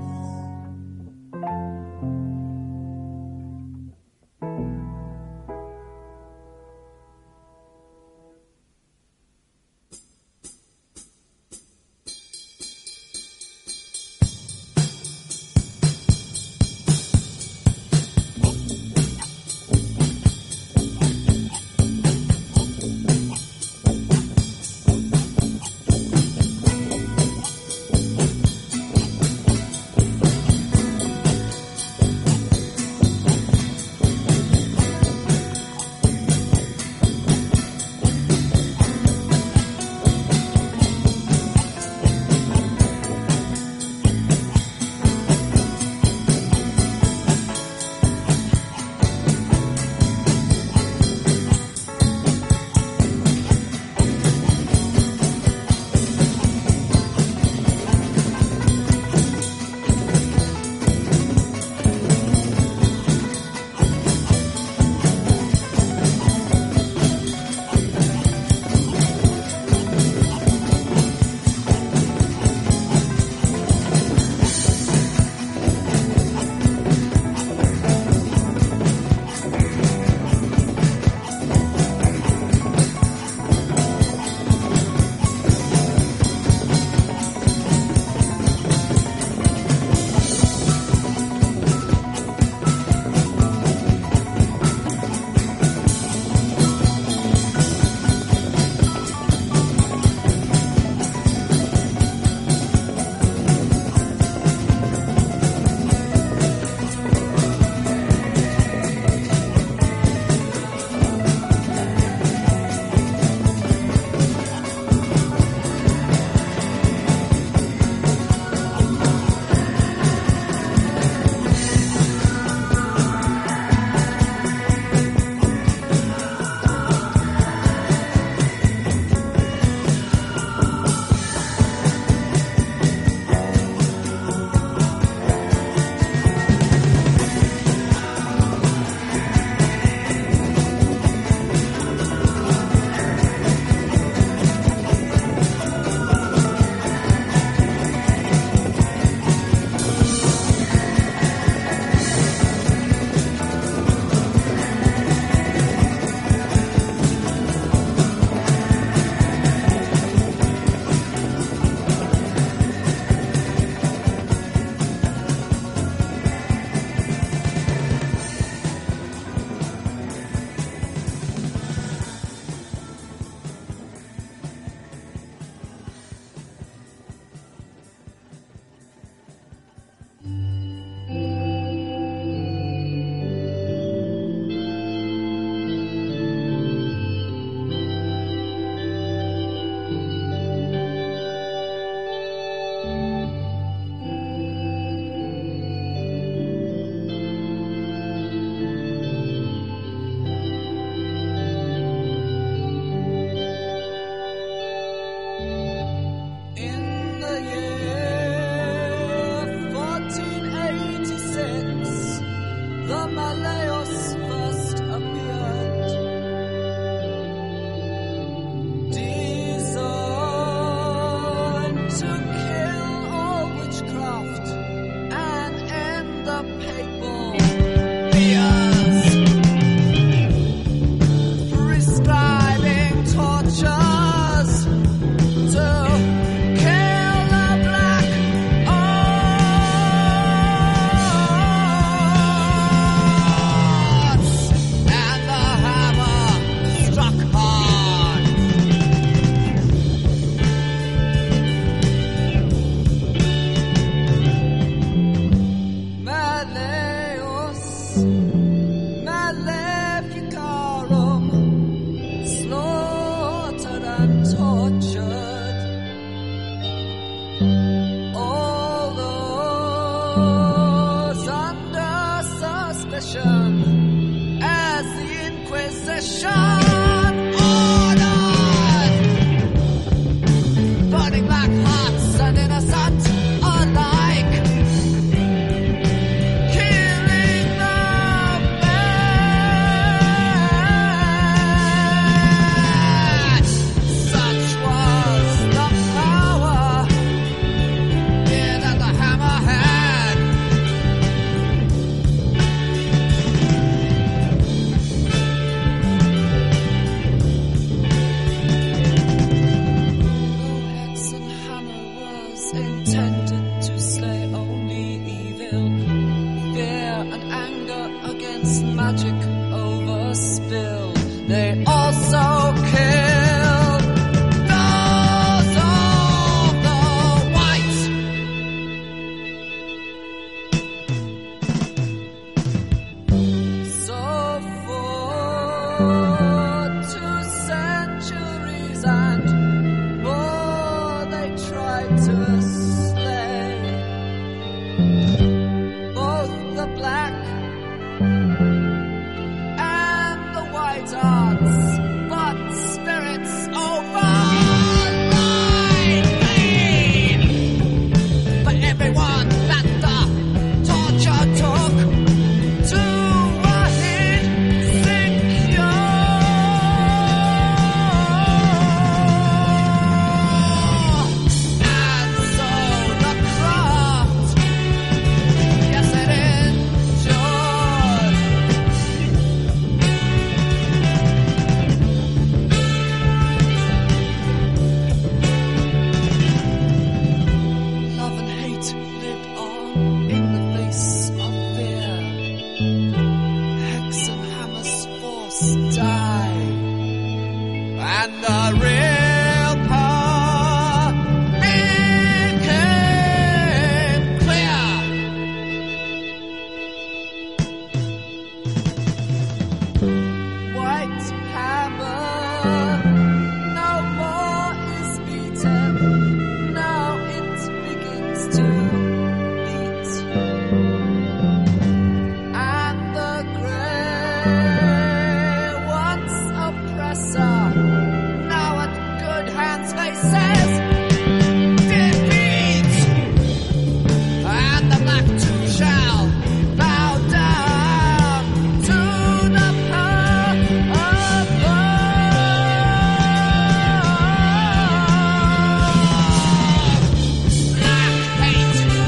Hate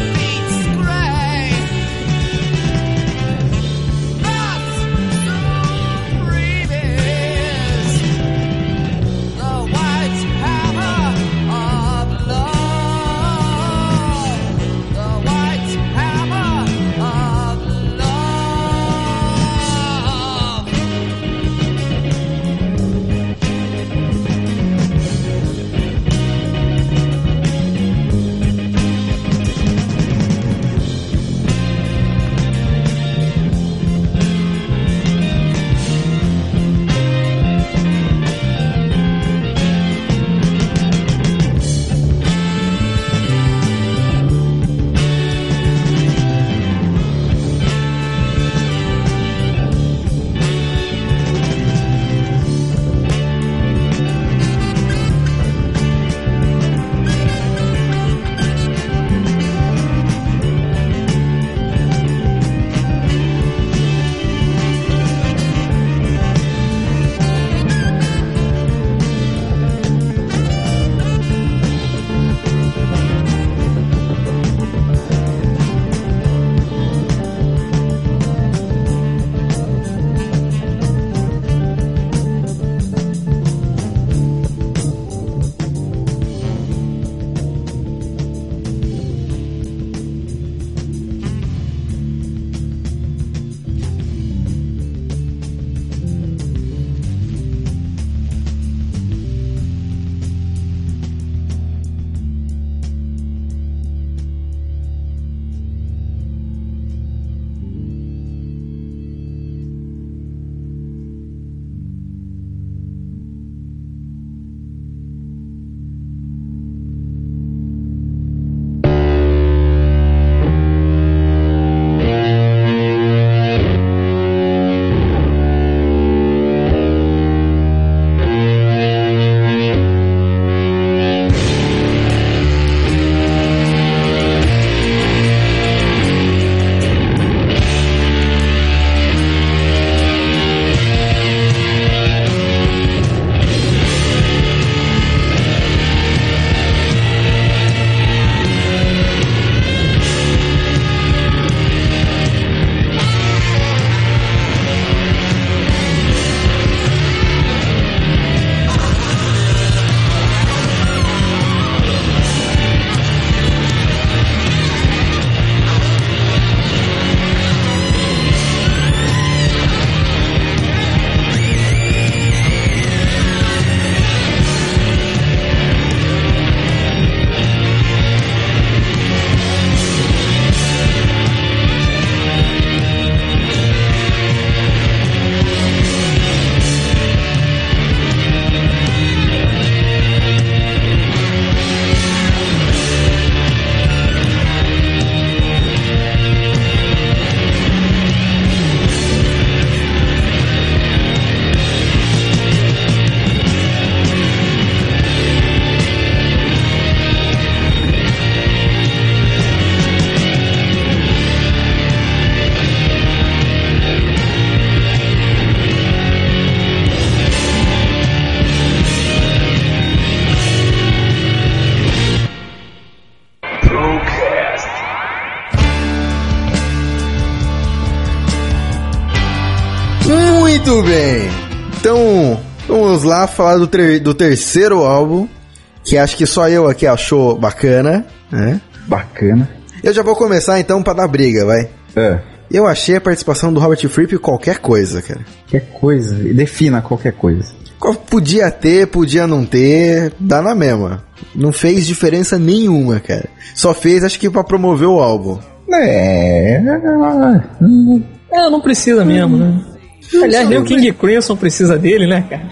Muito bem. Então, vamos lá falar do, ter- do terceiro álbum, que acho que só eu aqui achou bacana, né? Bacana. Eu já vou começar então pra dar briga, vai. É. Eu achei a participação do Robert Fripp qualquer coisa, cara. Qualquer coisa. Defina qualquer coisa. Podia ter, podia não ter, dá na mesma. Não fez diferença nenhuma, cara. Só fez, acho que pra promover o álbum. É. É, não precisa mesmo, né? Aliás, nem o King Crimson precisa dele, né, cara?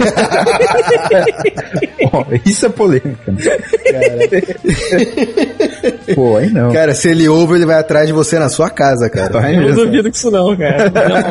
Oh, isso é polêmica, né? Pô, aí não. Cara, se ele ouve, ele vai atrás de você na sua casa, cara. Vai Eu não mesmo. duvido que isso não, cara.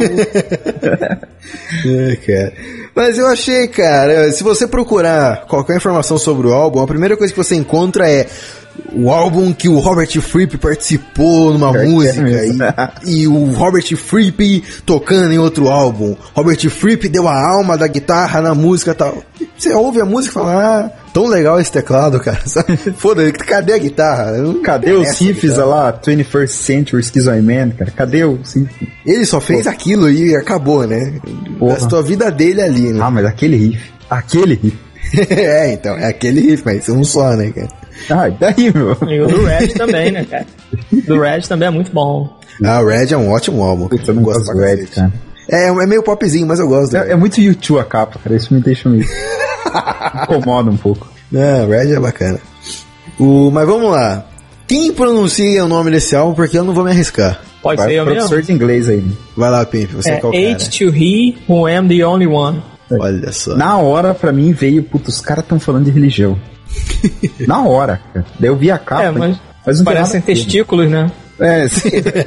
É, cara. Mas eu achei, cara, se você procurar qualquer informação sobre o álbum, a primeira coisa que você encontra é o álbum que o Robert Fripp participou numa É, música é mesmo. e, e o Robert Fripp tocando em outro álbum. Robert Fripp deu a alma da guitarra na música e tal. Você ouve a música e fala, ah, tão legal esse teclado, cara. Foda-se, cadê a guitarra? Não Cadê os interessa a riffs guitarra. lá, twenty-first Century Schizoid, cara? Cadê o riff? Ele só fez aquilo e acabou, né? Porra. Gastou a vida dele ali, né? Ah, mas aquele riff. Aquele riff. É, então, é aquele riff, mas um só, né, cara? Ah, e daí, meu? E o do Red também, né, cara? Do Red também é muito bom. Ah, o Red é um ótimo álbum. Putz, eu não gosto do pra Red, cacete. cara. É, é meio popzinho, mas eu gosto. É, é muito U dois a capa, cara. Isso me deixa meio... incomoda um pouco. Não, o Red é bacana. O, mas vamos lá. Quem pronuncia o nome desse álbum, porque eu não vou me arriscar. Pode Vai ser eu professor mesmo? de inglês aí. Vai lá, Pimp, você é, É qual cara? H to He Who Am the Only One. Olha só. Na hora, pra mim, veio, puta, os caras tão falando de religião. Na hora, cara. Daí eu vi a capa. É, mas mas não tem parecem nada a ver. testículos, né? É, sim.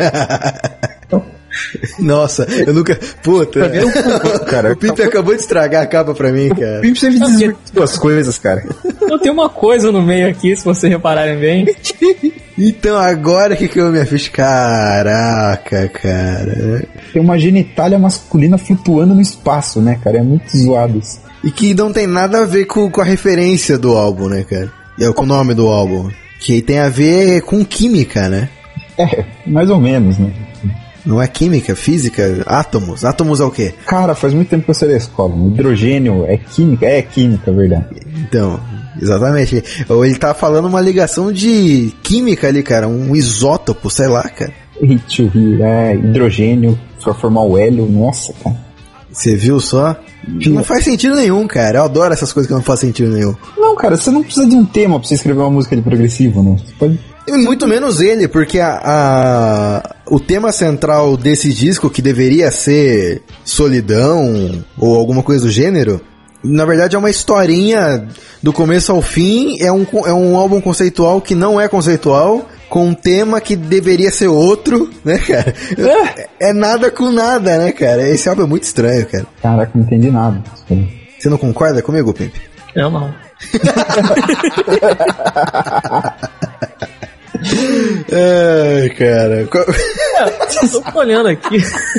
Nossa, eu nunca... Puta. cara. O Pimp acabou de estragar a capa pra mim, cara. O Pimp sempre desvirtuou as coisas, cara. Não, tem uma coisa no meio aqui, se vocês repararem bem. Então, agora que caiu minha ficha. Caraca, cara. Tem uma genitália masculina flutuando no espaço, né, cara? É muito zoado isso. E que não tem nada a ver com, com a referência do álbum, né, cara? É, com o nome do álbum. Que tem a ver com química, né? É, mais ou menos, né? Não é química, física, átomos. Átomos é o quê? Cara, faz muito tempo que eu saí da escola. Hidrogênio é química? É química, é verdade. Então, exatamente. Ou ele tá falando uma ligação de química ali, cara. Um isótopo, sei lá, cara. H dois O, é, hidrogênio pra formar o hélio. Nossa, cara. Você viu só? Não faz sentido nenhum, cara. Eu adoro essas coisas que não fazem sentido nenhum. Não, cara, você não precisa de um tema pra você escrever uma música de progressivo, né? Você pode... E muito menos ele, porque a, a- o tema central desse disco, que deveria ser solidão ou alguma coisa do gênero, na verdade é uma historinha do começo ao fim, é um, é um álbum conceitual que não é conceitual, com um tema que deveria ser outro, né, cara? É, é nada com nada, né, cara? Esse álbum é muito estranho, cara. Caraca, não entendi nada. Você não concorda comigo, Pimp? Eu não. Ai, cara. Qual- É, eu tô olhando aqui.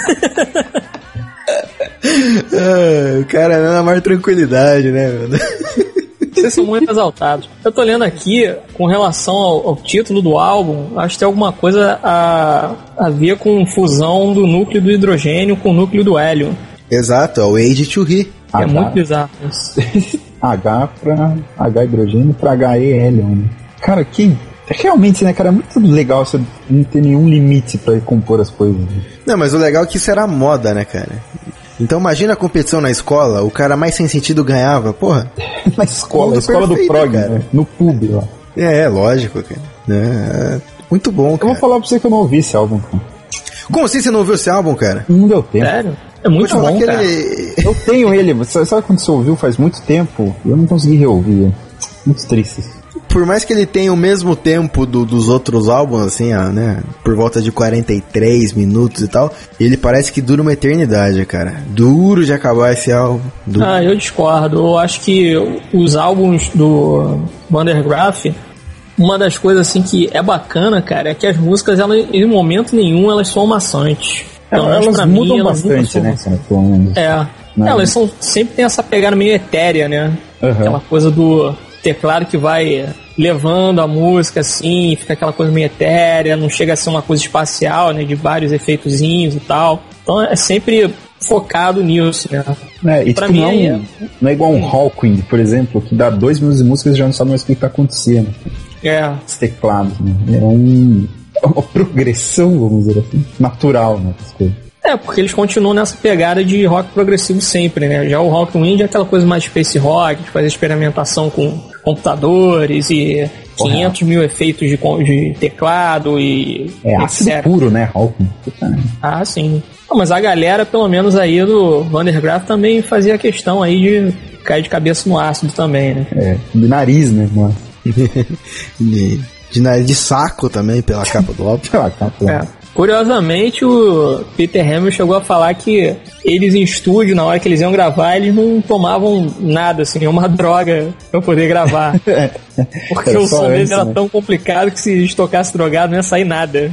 Ai, o cara anda na maior tranquilidade, né, meu? Vocês são muito exaltados. Eu tô olhando aqui, com relação ao, ao título do álbum, acho que tem alguma coisa a, a ver com fusão do núcleo do hidrogênio com o núcleo do hélio. Exato, é o Age to He. É H. muito bizarro isso. H pra H hidrogênio pra H E hélio, né? Cara, que... Realmente, né, cara, é muito legal você não ter nenhum limite pra compor as coisas. Né? Não, mas o legal é que isso era moda, né, cara? Então imagina a competição na escola, o cara mais sem sentido ganhava, porra. Na escola, Mundo a escola perfeito, do prog, cara. né? No pub lá. É, é lógico, cara. É, muito bom, Eu cara. vou falar pra você que eu não ouvi esse álbum, cara. Como assim você não ouviu esse álbum, cara? Não deu tempo. Sério? É muito Vou te falar bom, que cara. ele... Eu tenho ele, você sabe quando você ouviu faz muito tempo? Eu não consegui reouvir. Muito triste. Por mais que ele tenha o mesmo tempo do- dos outros álbuns, assim, ah, né? Por volta de quarenta e três minutos e tal, ele parece que dura uma eternidade, cara. Duro de acabar esse álbum. Duro. Ah, eu discordo. Eu acho que os álbuns do Vandergraaf, uma das coisas assim que é bacana, cara, é que as músicas, elas, em momento nenhum, elas são maçantes. Pelo menos Elas pra mudam mim, elas nunca bastante, são- né, cara, pelo menos. É. Não. Elas são, sempre tem essa pegada meio etérea, né? Uhum. Aquela coisa do teclado que vai levando a música assim, fica aquela coisa meio etérea, não chega a ser uma coisa espacial, né? De vários efeitozinhos e tal. Então é sempre focado nisso, né? É, e pra tipo, mim não, é... não é igual um Hawkwind, por exemplo, que dá dois minutos de música e já não sabe mais o que tá acontecendo. É. Os teclados, né? É um, uma progressão, vamos dizer assim, natural, né? As coisas. É, porque eles continuam nessa pegada de rock progressivo sempre, né? Já o Hawkwind é aquela coisa mais space rock, de fazer experimentação com computadores e quinhentos mil efeitos de, de teclado e é ácido puro, né, Hawkwind? Ah, sim. Não, mas a galera, pelo menos aí do Vandergraaf, também fazia questão aí de cair de cabeça no ácido também, né? É, de nariz, né? de, de nariz de saco também, pela capa do álbum. Pela capa do álbum. É. Curiosamente, o Peter Hamill chegou a falar que eles em estúdio, na hora que eles iam gravar, eles não tomavam nada, assim, nenhuma droga pra poder gravar. Porque é o som deles era né? tão complicado que se eles tocassem drogado não ia sair nada.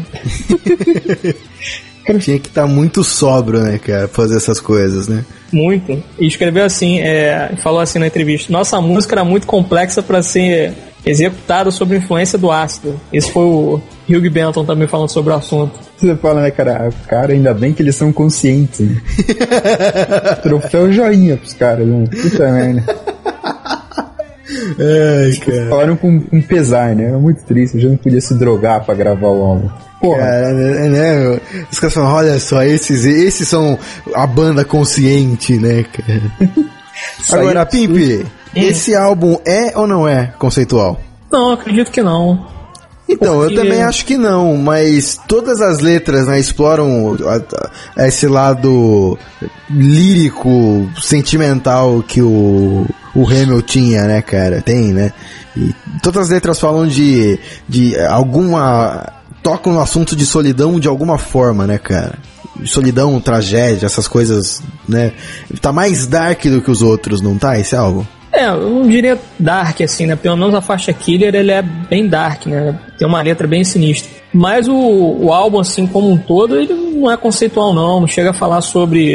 Tinha que estar tá muito sóbrio, né, cara, fazer essas coisas, né? Muito. E escreveu assim, é, falou assim na entrevista: nossa música era muito complexa para ser executada sob influência do ácido. Esse foi o Hugh Benton também falando sobre o assunto. Você fala, né, cara, cara, ainda bem que eles são conscientes, né? Troféu joinha pros caras, né? Puta merda. Ai, cara. Falaram com, com pesar, né? Era muito triste, eu já não podia se drogar pra gravar o álbum. Porra. Cara, né, né? Os caras falam, olha só, esses, esses são a banda consciente, né, cara? Agora, Pimp, hum. esse álbum é ou não é conceitual? Não, acredito que não. Então, Porque... eu também acho que não, mas todas as letras, né, exploram a, a esse lado lírico, sentimental que o, o Hamill tinha, né, cara? Tem, né? E todas as letras falam de, de alguma... tocam no assunto de solidão de alguma forma, né, cara? Solidão, tragédia, essas coisas, né? Tá mais dark do que os outros, não tá, esse álbum? É, eu não diria dark, assim, né? Pelo menos a faixa Killer, ele é bem dark, né? Tem uma letra bem sinistra. Mas o, o álbum, assim, como um todo, ele não é conceitual, não. Não chega a falar sobre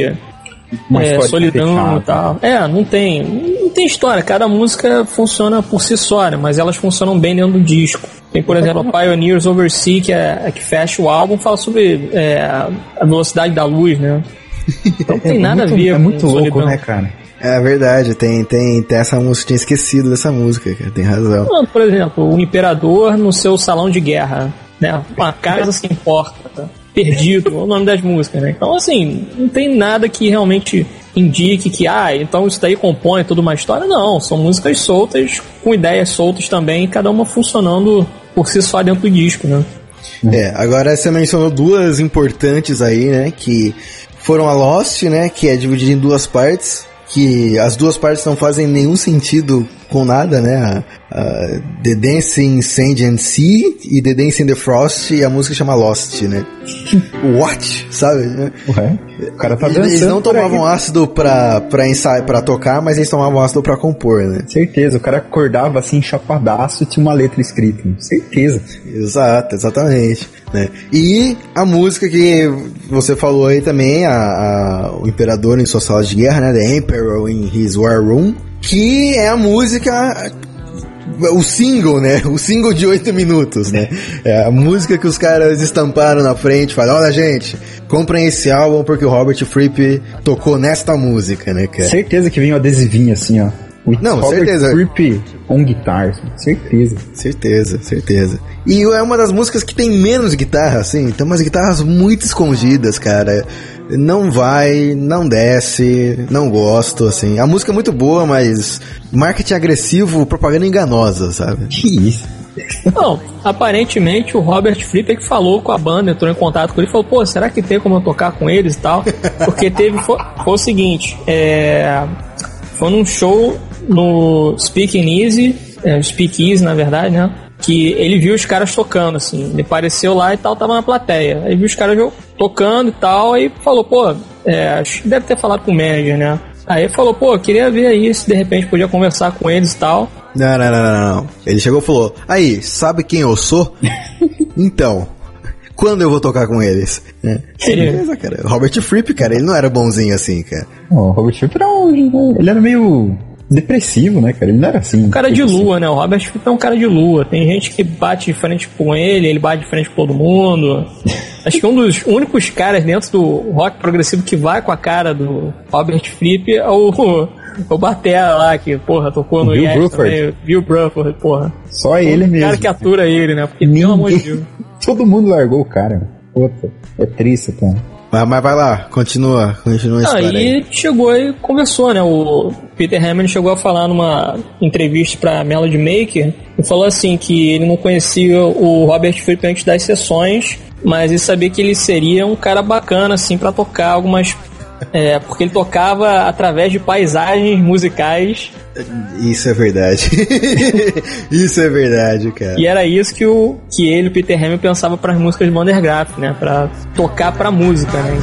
é, solidão e tal. É, não tem. Não tem história. Cada música funciona por si só, né? Mas elas funcionam bem dentro do disco. Tem, por exemplo, a Pioneers Oversea, que é a que fecha o álbum, fala sobre é, a velocidade da luz, né? Então não tem nada é muito, a ver é com muito louco, solidão. né, cara? É verdade, tem, tem, tem essa música, tinha esquecido dessa música, cara, tem razão. Não, por exemplo, o imperador no seu salão de guerra, né? Uma casa sem porta, perdido, o nome das músicas, né? Então, assim, não tem nada que realmente indique que, ah, então isso daí compõe toda uma história. Não, são músicas soltas, com ideias soltas também, cada uma funcionando por si só dentro do disco, né? É, agora você mencionou duas importantes aí, né? Que foram a Lost, né? Que é dividida em duas partes. Que as duas partes não fazem nenhum sentido com nada, né? A, a The Dancing Sand and Sea e The Dancing the Frost, e a música chama Lost, né? What? Sabe? Ué, o cara tá dançando. Eles não tomavam ácido pra, pra, ensaiar, pra tocar, mas eles tomavam ácido pra compor, né? Certeza, o cara acordava assim, chapadaço, e tinha uma letra escrita. Certeza. Exato, exatamente. Né? E a música que você falou aí também, a, a, o Imperador em sua sala de guerra, né? The Emperor in his War Room, que é a música, o single, né? O single de oito minutos, né? É a música que os caras estamparam na frente, falaram, olha gente, comprem esse álbum porque o Robert Fripp tocou nesta música, né, cara? Certeza que vem um adesivinho assim, ó. With Não, Robert certeza. Fripp on guitar, certeza. Certeza, certeza. E é uma das músicas que tem menos guitarra, assim, tem umas guitarras muito escondidas, cara. Não vai, não desce, não gosto, assim. A música é muito boa, mas marketing agressivo, propaganda enganosa, sabe? Que isso? Não, aparentemente o Robert Fripp é que falou com a banda, entrou em contato com ele e falou, pô, será que tem como eu tocar com eles e tal? Porque teve, foi, foi o seguinte, é, foi num show no Speaking Easy, é, Speak Easy na verdade, né? Que ele viu os caras tocando, assim, ele apareceu lá e tal, tava na plateia. Aí viu os caras tocando e tal, aí falou, pô, é, acho que deve ter falado com o manager, né? Aí falou, pô, queria ver aí se de repente podia conversar com eles e tal. Não, não, não, não, não. Ele chegou e falou, aí, sabe quem eu sou? Então, quando eu vou tocar com eles? É. Beleza, cara. Robert Fripp, cara, ele não era bonzinho assim, cara. O Robert Fripp era um... Ele era meio... depressivo, né, cara? Ele não era assim. Um cara de lua, né? O Robert Fripp é um cara de lua. Tem gente que bate de frente com ele, ele bate de frente com todo mundo. Acho que um dos únicos caras dentro do rock progressivo que vai com a cara do Robert Fripp é o, o Batera lá, que, porra, tocou no Bill Bruford. Bill Bruford, porra. Só ele o mesmo. O cara que atura ele, né? Porque, pelo amor de Deus. Todo mundo largou o cara. Puta, é triste, cara. Mas, mas vai lá, continua, continua a história. Aí, aí chegou e conversou, né? O Peter Hammond chegou a falar numa entrevista pra Melody Maker e falou assim que ele não conhecia o Robert Fripp antes das sessões, mas ele sabia que ele seria um cara bacana, assim, pra tocar algumas... É, porque ele tocava através de paisagens musicais. Isso é verdade. Isso é verdade, cara. E era isso que, o, que ele, o Peter Hammond, pensava para as músicas de Van der Graaf, né? Pra tocar pra música, né?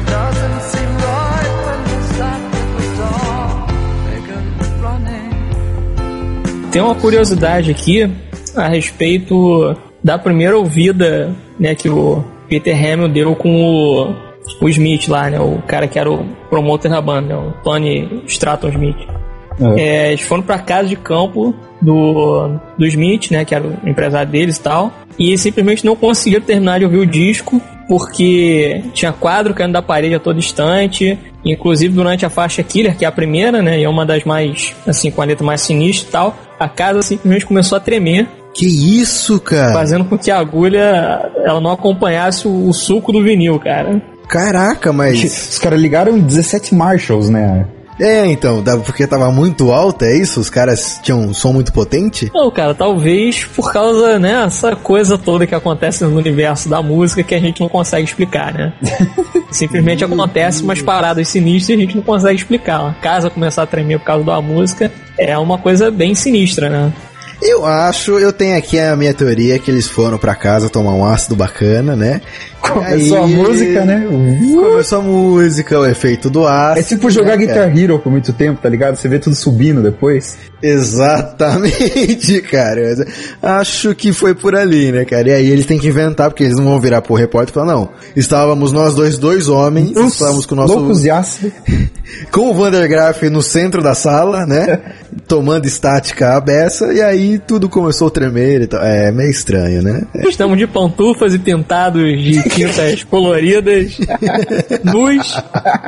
Tem uma curiosidade aqui a respeito da primeira ouvida, né, que o Peter Hammond deu com o o Smith lá, né? O cara que era o promotor da banda, né? O Tony Stratton Smith. Uhum. É, eles foram pra casa de campo do, do Smith, né? Que era o empresário deles e tal. E simplesmente não conseguiram terminar de ouvir o disco porque tinha quadro caindo da parede a todo instante. Inclusive durante a faixa Killer, que é a primeira, né? E é uma das mais, assim, com a letra mais sinistra e tal. A casa simplesmente começou a tremer. Que isso, cara? Fazendo com que a agulha ela não acompanhasse o, o suco do vinil, cara. Caraca, mas... Os caras ligaram em dezessete Marshalls, né? É, então, porque tava muito alto, é isso? Os caras tinham um som muito potente? Não, cara, talvez por causa, né, essa coisa toda que acontece no universo da música que a gente não consegue explicar, né? Simplesmente acontece umas paradas sinistras e a gente não consegue explicar. A casa começar a tremer por causa da música é uma coisa bem sinistra, né? Eu acho, eu tenho aqui a minha teoria que eles foram pra casa tomar um ácido bacana, né? Começou aí, a música, né? Começou a música, o efeito do ácido. É tipo jogar né, Guitar Hero por muito tempo, tá ligado? Você vê tudo subindo depois. Exatamente, cara. Acho que foi por ali, né, cara? E aí eles têm que inventar, porque eles não vão virar pro repórter e falar, não, estávamos nós dois, dois homens, Uns estávamos com o nosso... loucos de ácido. Com o Van der Graaf no centro da sala, né? Tomando estática à beça, e aí tudo começou a tremer e tal. É meio estranho, né? É. Estamos de pantufas e pintados de tintas coloridas, nus.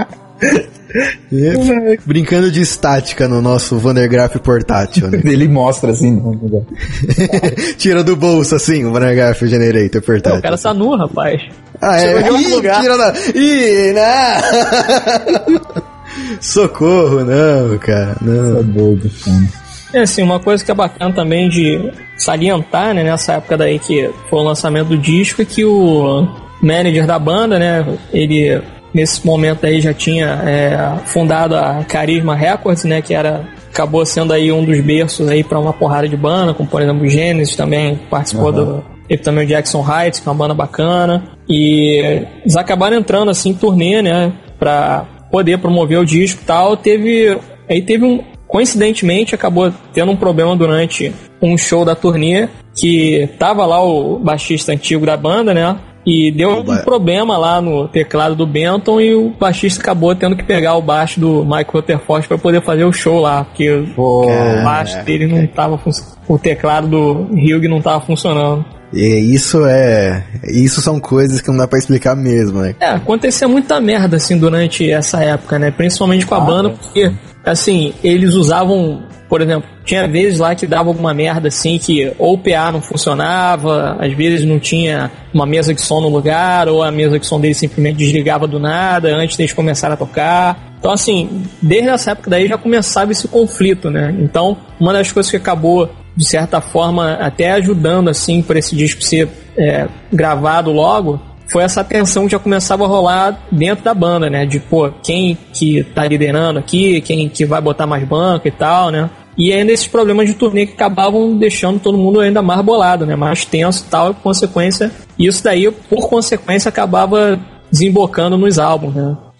É, brincando de estática no nosso Van der Graaf portátil, né? Ele mostra assim. Tira do bolso assim, o Van der Graaf Generator portátil. Não, o cara tá nu, rapaz. Ah, é? Ih, tira da... Ih, não! Socorro, não, cara. Não. Tá doido, cara. É assim, uma coisa que é bacana também de salientar, né, nessa época daí que foi o lançamento do disco, é que o manager da banda, né, ele nesse momento aí já tinha é, fundado a Carisma Records, né, que era, acabou sendo aí um dos berços aí para uma porrada de banda, como por exemplo o Genesis também participou uhum. do... Teve também o Jackson Heights, que é uma banda bacana, e eles acabaram entrando assim em turnê, né, pra poder promover o disco e tal. Teve, aí teve um, coincidentemente acabou tendo um problema durante um show da turnê, que tava lá o baixista antigo da banda, né, e deu um problema lá no teclado do Benton e o baixista acabou tendo que pegar o baixo do Mike Rutherford para poder fazer o show lá, porque Pô, o baixo dele não tava funcionando, o teclado do Hugh não tava funcionando. E isso é... Isso são coisas que não dá pra explicar mesmo, né? É, acontecia muita merda, assim, durante essa época, né? Principalmente com a ah, banda, porque, assim, eles usavam... Por exemplo, tinha vezes lá que dava alguma merda, assim, que ou o P A não funcionava, às vezes não tinha uma mesa de som no lugar, ou a mesa de som deles simplesmente desligava do nada, antes deles começarem a tocar. Então, assim, desde essa época daí já começava esse conflito, né? Então, uma das coisas que acabou... de certa forma, até ajudando, assim, para esse disco ser é, gravado logo, foi essa tensão que já começava a rolar dentro da banda, né? De, pô, quem que tá liderando aqui, quem que vai botar mais banco e tal, né? E ainda esses problemas de turnê que acabavam deixando todo mundo ainda mais bolado, né? Mais tenso e tal, e por consequência, isso daí, por consequência, acabava desembocando nos álbuns, né?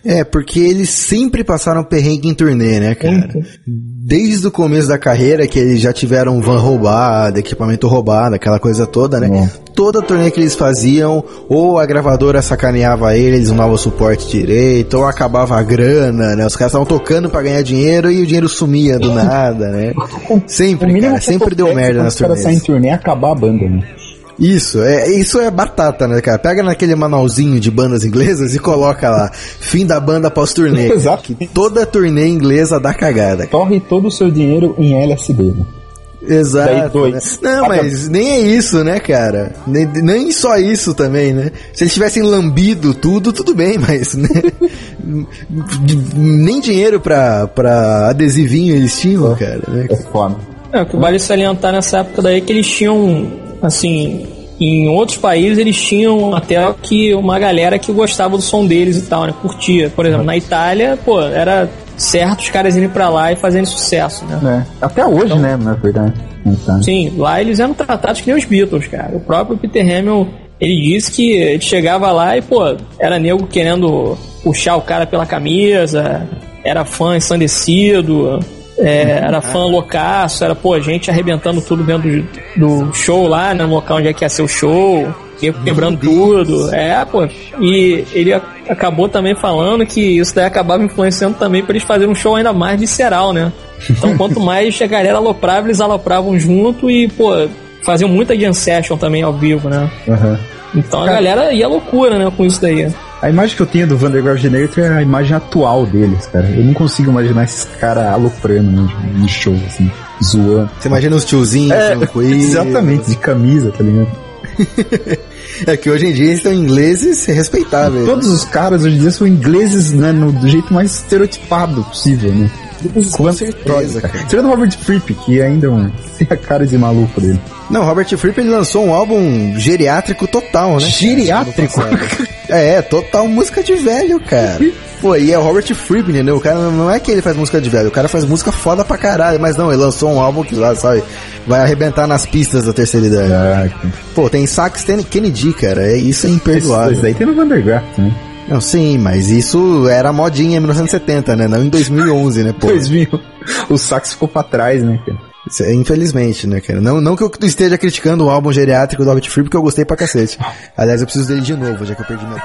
É, porque eles sempre passaram perrengue em turnê, né, cara? Muito. Desde o começo da carreira, que eles já tiveram van roubado, equipamento roubado, aquela coisa toda, né? É. Toda turnê que eles faziam, ou a gravadora sacaneava eles, eles não davam suporte direito, ou acabava a grana, né? Os caras estavam tocando pra ganhar dinheiro e o dinheiro sumia do nada, né? Sempre, cara, sempre deu merda nas turnês. Os caras saem em turnê e acabar a banda, né? Isso, é, isso é batata, né, cara? Pega naquele manualzinho de bandas inglesas e coloca lá, fim da banda pós-turnê. Exato. Que toda turnê inglesa dá cagada. Torre todo o seu dinheiro em L S D, né? Exato. Né? Não, mas nem é isso, né, cara? Nem, nem só isso também, né? Se eles tivessem lambido tudo, tudo bem, mas né? Nem dinheiro pra, pra adesivinho eles tinham, é, cara. Né? É foda. É, o que vale salientar nessa época daí é que eles tinham, assim, em outros países eles tinham até que uma galera que gostava do som deles e tal, né? Curtia. Por exemplo, na Itália, pô, era certo os caras irem pra lá e fazerem sucesso, né? É. Até hoje, então, né, na verdade. Então. Sim, lá eles eram tratados que nem os Beatles, cara. O próprio Peter Hammill, ele disse que ele chegava lá e, pô, era nego querendo puxar o cara pela camisa, era fã ensandecido, é, era fã loucaço, era, pô, gente arrebentando tudo dentro do, do show lá, né, no local onde é que ia ser o show, quebrando tudo. É, pô. E ele acabou também falando que isso daí acabava influenciando também pra eles fazerem um show ainda mais visceral, né? Então, quanto mais a galera aloprava, eles alopravam junto e, pô, faziam muita jam session também ao vivo, né? Uhum. Então a galera ia loucura, né, com isso daí. A imagem que eu tenho do Vandergraaf Generator é a imagem atual deles, cara. Eu não consigo imaginar esses caras aloprando no, no show, assim, zoando. Você imagina os tiozinhos é, com exatamente, de camisa, tá ligado? É que hoje em dia eles estão ingleses respeitáveis. Todos os caras hoje em dia são ingleses, né, no, do jeito mais estereotipado possível, né? Com certeza, cara. Tirando o Robert Fripp, que ainda um, tem a cara de maluco dele. Não, o Robert Fripp, ele lançou um álbum geriátrico total, né? Geriátrico? É, total música de velho, cara. Pô, e é o Robert Fripp, entendeu? O cara não é que ele faz música de velho, o cara faz música foda pra caralho, mas não, ele lançou um álbum que lá, sabe, vai arrebentar nas pistas da terceira idade. Ah, pô, tem Sax Kennedy, cara, é, isso é imperdoável. Isso daí tem no Vandergraaf, né? Não, sim, mas isso era modinha em mil novecentos e setenta, né? Não em dois mil e onze, né, pô? dois mil. O sax ficou pra trás, né, cara? Isso é, infelizmente, né, cara? Não, não que eu esteja criticando o álbum geriátrico do Robert Fripp, porque eu gostei pra cacete. Aliás, eu preciso dele de novo, já que eu perdi meu...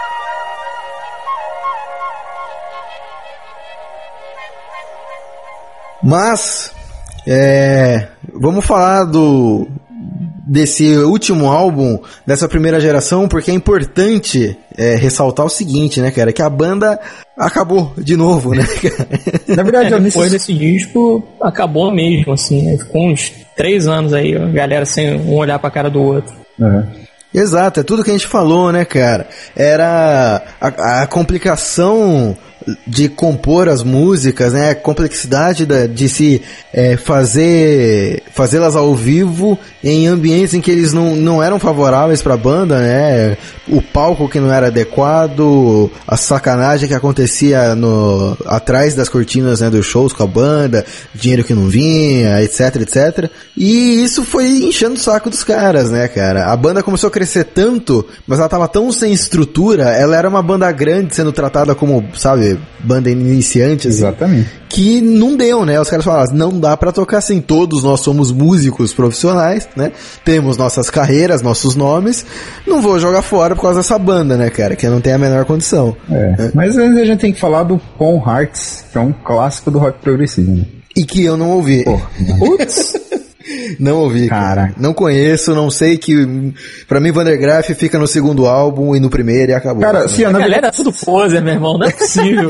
Mas, é... vamos falar do... desse último álbum, dessa primeira geração, porque é importante é, ressaltar o seguinte, né, cara, que a banda acabou de novo, né, cara? Na verdade, é, depois desse disco, acabou mesmo, assim, né? Ficou uns três anos aí, a galera sem um olhar pra cara do outro. Uhum. Exato, é tudo que a gente falou, né, cara? Era a, a complicação de compor as músicas, né? A complexidade da, de se é, fazer fazê-las ao vivo em ambientes em que eles não, não eram favoráveis pra banda, né? O palco que não era adequado, a sacanagem que acontecia no, atrás das cortinas, né, dos shows com a banda, dinheiro que não vinha, etc, etcétera. E isso foi enchendo o saco dos caras, né, cara? A banda começou a crescer tanto, mas ela tava tão sem estrutura, ela era uma banda grande sendo tratada como, sabe, banda iniciante, assim, exatamente, que não deu, né? Os caras falaram, não dá pra tocar assim, todos nós somos músicos profissionais, né? Temos nossas carreiras, nossos nomes, não vou jogar fora por causa dessa banda, né, cara? Que não tem a menor condição. É, é. Mas antes a gente tem que falar do Paul Hearts, que é um clássico do rock progressivo, né? E que eu não ouvi. Putz! Não ouvi, cara. cara. Não conheço, não sei que... Pra mim, Vandergraaf fica no segundo álbum e no primeiro e acabou. Cara, se a galera é tudo poser, meu irmão, não é possível.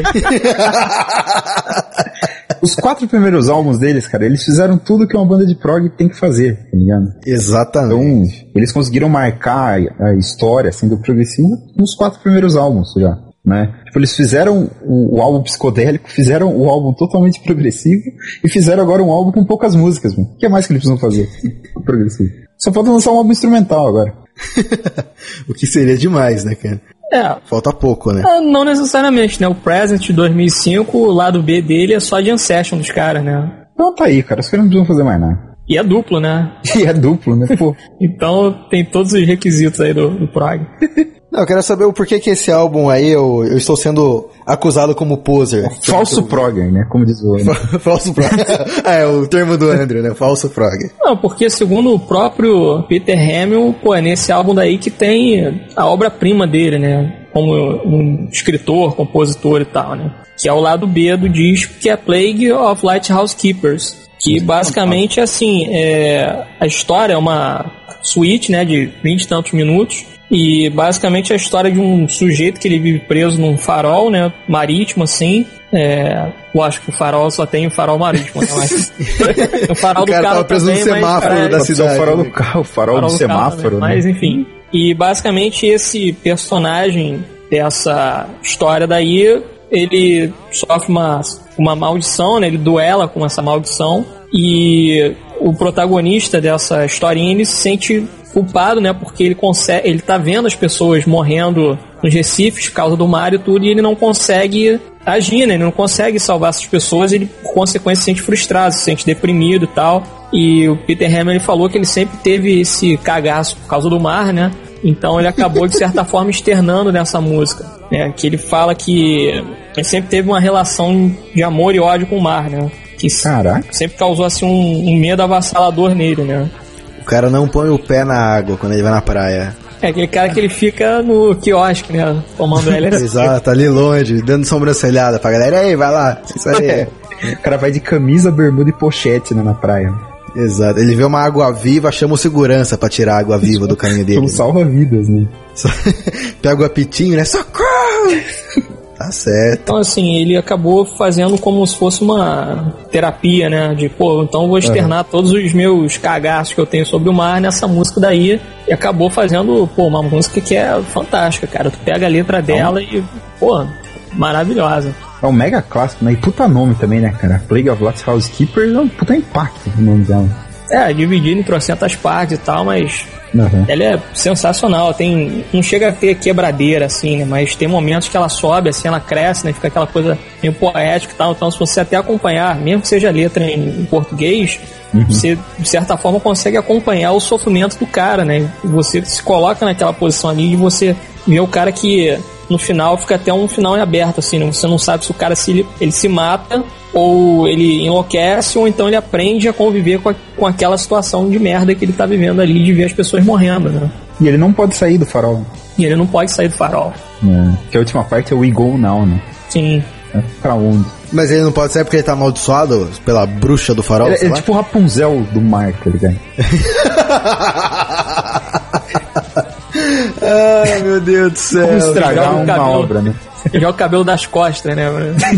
Os quatro primeiros álbuns deles, cara, eles fizeram tudo que uma banda de prog tem que fazer, tá ligado? Exatamente. Então, eles conseguiram marcar a história, assim, do progressivo nos quatro primeiros álbuns já, né? Tipo, eles fizeram o, o álbum psicodélico, fizeram o álbum totalmente progressivo e fizeram agora um álbum com poucas músicas, mano. O que mais que eles precisam fazer? Progressivo. Só falta lançar um álbum instrumental agora. O que seria demais, né, cara? É. Falta pouco, né? Não necessariamente, né? O Present de dois mil e cinco, o lado B dele é só jam session dos caras, né? Então tá aí, cara. Os caras não precisam fazer mais nada. E é duplo, né? E é duplo, né? Pô. Então tem todos os requisitos aí do, do prog. Não, eu quero saber o porquê que esse álbum aí, eu, eu estou sendo acusado como poser. Falso progger, né? Como diz o Andrew. Falso progger. É, o termo do Andrew, né? Falso progger. Não, porque segundo o próprio Peter Hamill, pô, é nesse álbum daí que tem a obra-prima dele, né? Como um escritor, compositor e tal, né? Que é o lado B do disco, que é Plague of Lighthouse Keepers. Que basicamente, assim, é, a história é uma suíte, né? De vinte e tantos minutos. E basicamente é a história de um sujeito que ele vive preso num farol, né, marítimo, assim. É, lógico que o farol só tem o farol marítimo, né, mas o farol o cara do carro tava preso também, no semáforo mas, da é, cidade. O farol do carro, o farol, farol do, do semáforo, né? Mas enfim. E basicamente esse personagem dessa história daí, ele sofre uma, uma maldição, né, ele duela com essa maldição. E o protagonista dessa historinha, ele se sente culpado, né, porque ele consegue, ele tá vendo as pessoas morrendo nos recifes por causa do mar e tudo, e ele não consegue agir, né, ele não consegue salvar essas pessoas, e ele, por consequência, se sente frustrado, se sente deprimido e tal. E o Peter Hamill, ele falou que ele sempre teve esse cagaço por causa do mar, né, então ele acabou, de certa forma, externando nessa música, né, que ele fala que ele sempre teve uma relação de amor e ódio com o mar, né, que Caraca. sempre causou, assim, um, um medo avassalador nele, né. O cara não põe o pé na água quando ele vai na praia. É aquele cara que ele fica no quiosque, né? Tomando L S D. Exato, ali longe, dando sobrancelhada pra galera. Ei, vai lá, isso aí. É. O cara vai de camisa, bermuda e pochete, né, na praia. Exato, ele vê uma água viva, chama o segurança pra tirar a água viva do caminho dele. São salva-vidas, né? Pega o apitinho, né? Socorro! Tá certo. Então, assim, ele acabou fazendo como se fosse uma terapia, né? De, pô, então eu vou externar uhum. todos os meus cagaços que eu tenho sobre o mar nessa música daí. E acabou fazendo, pô, uma música que é fantástica, cara. Tu pega a letra dela uhum. e, pô, maravilhosa. É um mega clássico, né? E puta nome também, né, cara? Plague of Lighthouse Keepers é um puta impacto o nome dela. É, dividido em trocentas partes e tal, mas uhum. ela é sensacional. Tem, não chega a ter quebradeira, assim, né? Mas tem momentos que ela sobe, assim, ela cresce, né? Fica aquela coisa meio poética e tal. Então, se você até acompanhar, mesmo que seja letra em, em português, uhum. você, de certa forma, consegue acompanhar o sofrimento do cara, né? Você se coloca naquela posição ali e você vê o cara que, no final, fica até um final em aberto, assim, né? Você não sabe se o cara se, ele se mata, ou ele enlouquece, ou então ele aprende a conviver com, a, com aquela situação de merda que ele tá vivendo ali, de ver as pessoas morrendo, né? E ele não pode sair do farol. E ele não pode sair do farol. É, que a última parte é o We Go Now, né? Sim. É, pra onde? Mas ele não pode sair porque ele tá amaldiçoado pela bruxa do farol? Ele, ele é tipo o Rapunzel do mar, tá ligado? Ai, meu Deus do céu. Como estragar uma cabelo, obra, né? Joga o cabelo das costas, né?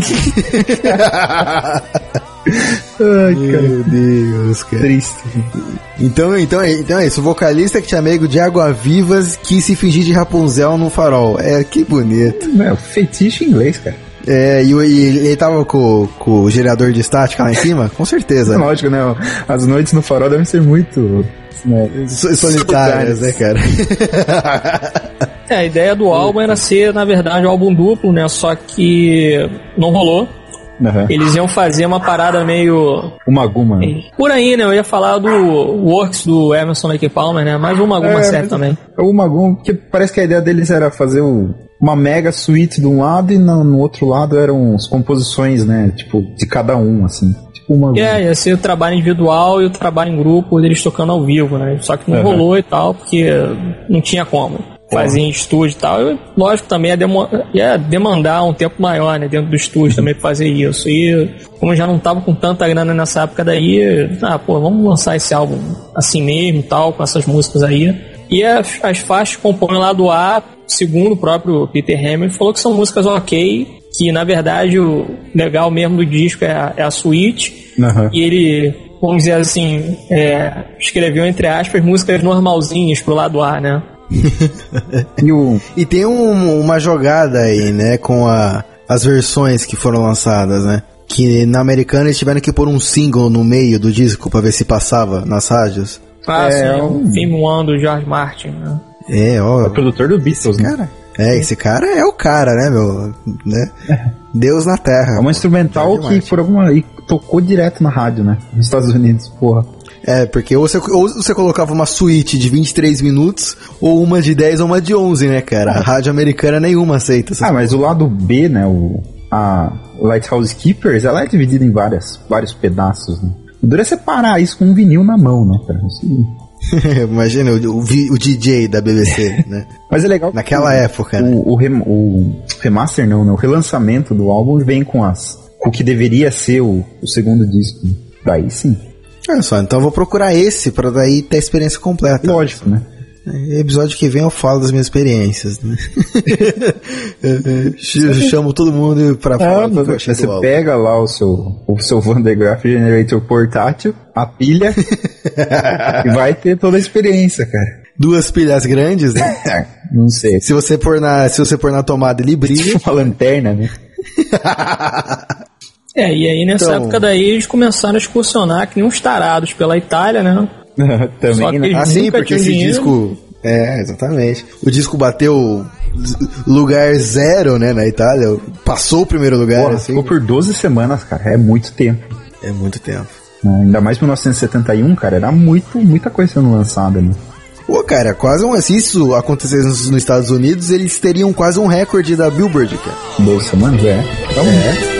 Ai, meu Deus, cara. Triste. Então, então, então é isso. O vocalista que tinha amigo de água-vivas quis se fingir de Rapunzel no farol. É, que bonito. É, o fetiche em inglês, cara. É, e, e ele tava com, com o gerador de estática lá em cima? Com certeza. Lógico, né? As noites no farol devem ser muito... Né, solitárias, né, cara? É, a ideia do álbum era ser, na verdade, um álbum duplo, né? Só que não rolou. Uhum. Eles iam fazer uma parada meio... Uma guma. Por aí, né? Eu ia falar do Works do Emerson Lake Palmer, né? Mas uma guma é, certo também. É uma guma, porque parece que a ideia deles era fazer o, uma mega suíte de um lado e no, no outro lado eram as composições, né? Tipo, de cada um, assim. Uma... É, ia ser o trabalho individual e o trabalho em grupo, eles tocando ao vivo, né? Só que não uhum. rolou e tal, porque não tinha como fazer em estúdio e tal. E, lógico, também ia, demo... ia demandar um tempo maior, né? Dentro do estúdio uhum. também pra fazer isso. E como eu já não tava com tanta grana nessa época daí, ah, pô, vamos lançar esse álbum assim mesmo e tal, com essas músicas aí. E as, as faixas que compõem lá do A, segundo o próprio Peter Hamill, falou que são músicas ok, que na verdade o legal mesmo do disco é a, é a suíte, uhum. e ele, vamos dizer assim, é, escreveu entre aspas músicas normalzinhas pro lado A, né? e, o... e tem um, uma jogada aí, né, com a, as versões que foram lançadas, né? Que na americana eles tiveram que pôr um single no meio do disco pra ver se passava nas rádios. Ah, é, sim, um... o Film One do George Martin, né? É, ó. É o produtor do Beatles, né? Cara. É, esse cara é o cara, né, meu? Né? Deus na Terra. É uma instrumental que por alguma... E tocou direto na rádio, né? Nos Estados Unidos, porra. É, porque ou você, ou você colocava uma suíte de vinte e três minutos, ou uma de dez ou uma de onze, né, cara? A rádio americana nenhuma aceita. Ah, mas o lado B, né, o, a Lighthouse Keepers, ela é dividida em várias, vários pedaços, né? O duro é separar isso com um vinil na mão, né, cara? Assim... Imagina o, o, o D J da B B C, né? Mas é legal. Naquela o, época, né? O, o, rem, o remaster, não, né? O relançamento do álbum vem com as... com o que deveria ser o, o segundo disco. Daí sim. Olha só, então eu vou procurar esse pra daí ter a experiência completa. Lógico, né? Episódio que vem eu falo das minhas experiências, né? Eu chamo todo mundo pra falar. Ah, você você pega lá o seu, o seu Van de Graaff Generator portátil, a pilha, e vai ter toda a experiência, cara. Duas pilhas grandes, né? Não sei. Se você pôr na, se você pôr na tomada, ele brilha. Uma lanterna, né? É, e aí nessa então... época daí eles começaram a excursionar que nem uns tarados pela Itália, né? Também, Só que né? eles Ah, sim, nunca porque tinham esse dinheiro. disco... É, exatamente. O disco bateu lugar zero, né, na Itália. Passou o primeiro lugar, Porra, assim. ficou por doze semanas, cara. É muito tempo. É muito tempo. Ainda mais mil novecentos e setenta e um, cara. Era muito, muita coisa sendo lançada ali. Pô, cara, quase um... Se isso acontecesse nos, nos Estados Unidos, eles teriam quase um recorde da Billboard, cara. doze semanas? É. Então, É.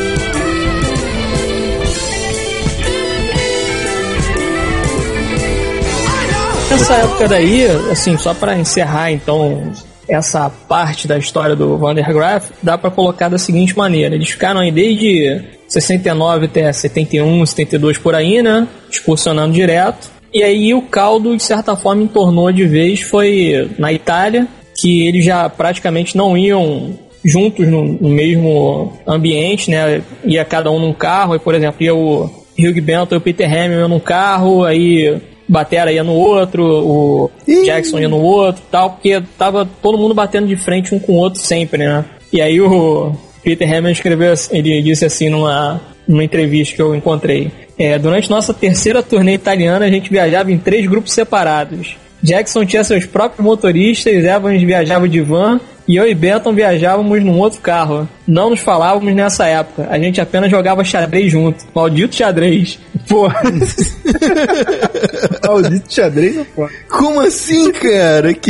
Nessa época daí, assim, só pra encerrar então essa parte da história do Van der Graaf, dá pra colocar da seguinte maneira: eles ficaram aí desde sessenta e nove até setenta e um, setenta e dois por aí, né, excursionando direto, e aí o caldo de certa forma entornou de vez foi na Itália, que eles já praticamente não iam juntos no, no mesmo ambiente, né, ia cada um num carro, aí por exemplo ia o Hugh Benton e o Peter Hammill num carro, aí Batera ia no outro, o Jackson ia no outro e tal, porque tava todo mundo batendo de frente um com o outro sempre, né? E aí o Peter Hammill escreveu, ele disse assim numa, numa entrevista que eu encontrei: é, durante nossa terceira turnê italiana a gente viajava em três grupos separados. Jackson tinha seus próprios motoristas, Evans viajava de van e eu e Benton viajávamos num outro carro. Não nos falávamos nessa época, a gente apenas jogava xadrez junto. Maldito xadrez. Porra. Maldito xadrez, não pode. Como assim, cara? Que...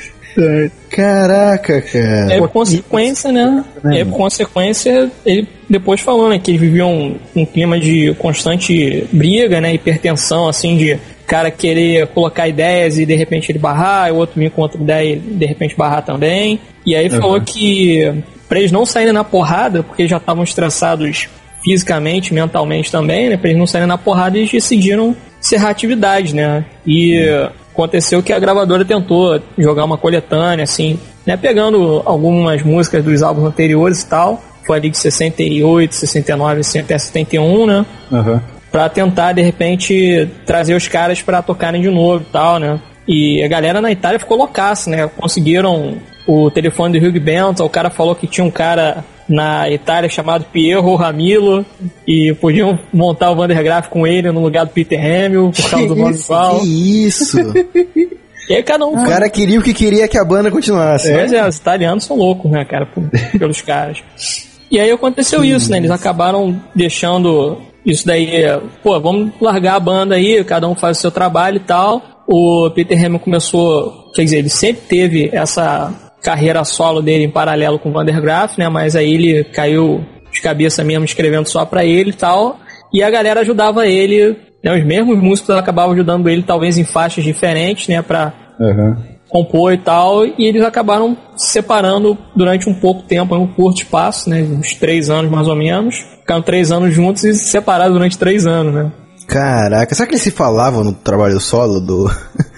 Caraca, cara. É por consequência, né? É por consequência, ele depois falou, né, que eles viviam um clima de constante briga, né, hipertensão, assim, de cara querer colocar ideias e de repente ele barrar, o outro vir com outra ideia e de repente barrar também. E aí uhum. falou que pra eles não saírem na porrada, porque eles já estavam estressados fisicamente, mentalmente também, né, pra eles não saírem na porrada, eles decidiram encerrar a atividade, né, e uhum. aconteceu que a gravadora tentou jogar uma coletânea, assim, né, pegando algumas músicas dos álbuns anteriores e tal, foi ali de sessenta e oito, sessenta e nove, até setenta e um, né, uhum. pra tentar, de repente, trazer os caras pra tocarem de novo e tal, né. E a galera na Itália ficou loucaça, né, conseguiram o telefone do Hugh Benton, o cara falou que tinha um cara na Itália chamado Piero Ramilo e podiam montar o Van der Graaf com ele no lugar do Peter Hammill por causa do nome igual. Que isso? E aí cada um... O cara queria o que queria que a banda continuasse. Pois é, os italianos são loucos, né, cara, por, pelos caras. E aí aconteceu que isso, né, eles acabaram deixando isso daí, pô, vamos largar a banda aí, cada um faz o seu trabalho e tal. O Peter Hammill começou, quer dizer, ele sempre teve essa carreira solo dele em paralelo com o Van der Graaf, né, mas aí ele caiu de cabeça mesmo escrevendo só pra ele e tal, e a galera ajudava ele, né, os mesmos músicos acabavam ajudando ele talvez em faixas diferentes, né, pra uhum. compor e tal, e eles acabaram se separando durante um pouco tempo, um curto espaço, né, uns três anos mais ou menos, ficaram três anos juntos e se separaram durante três anos, né. Caraca, será que eles se falavam no trabalho solo do...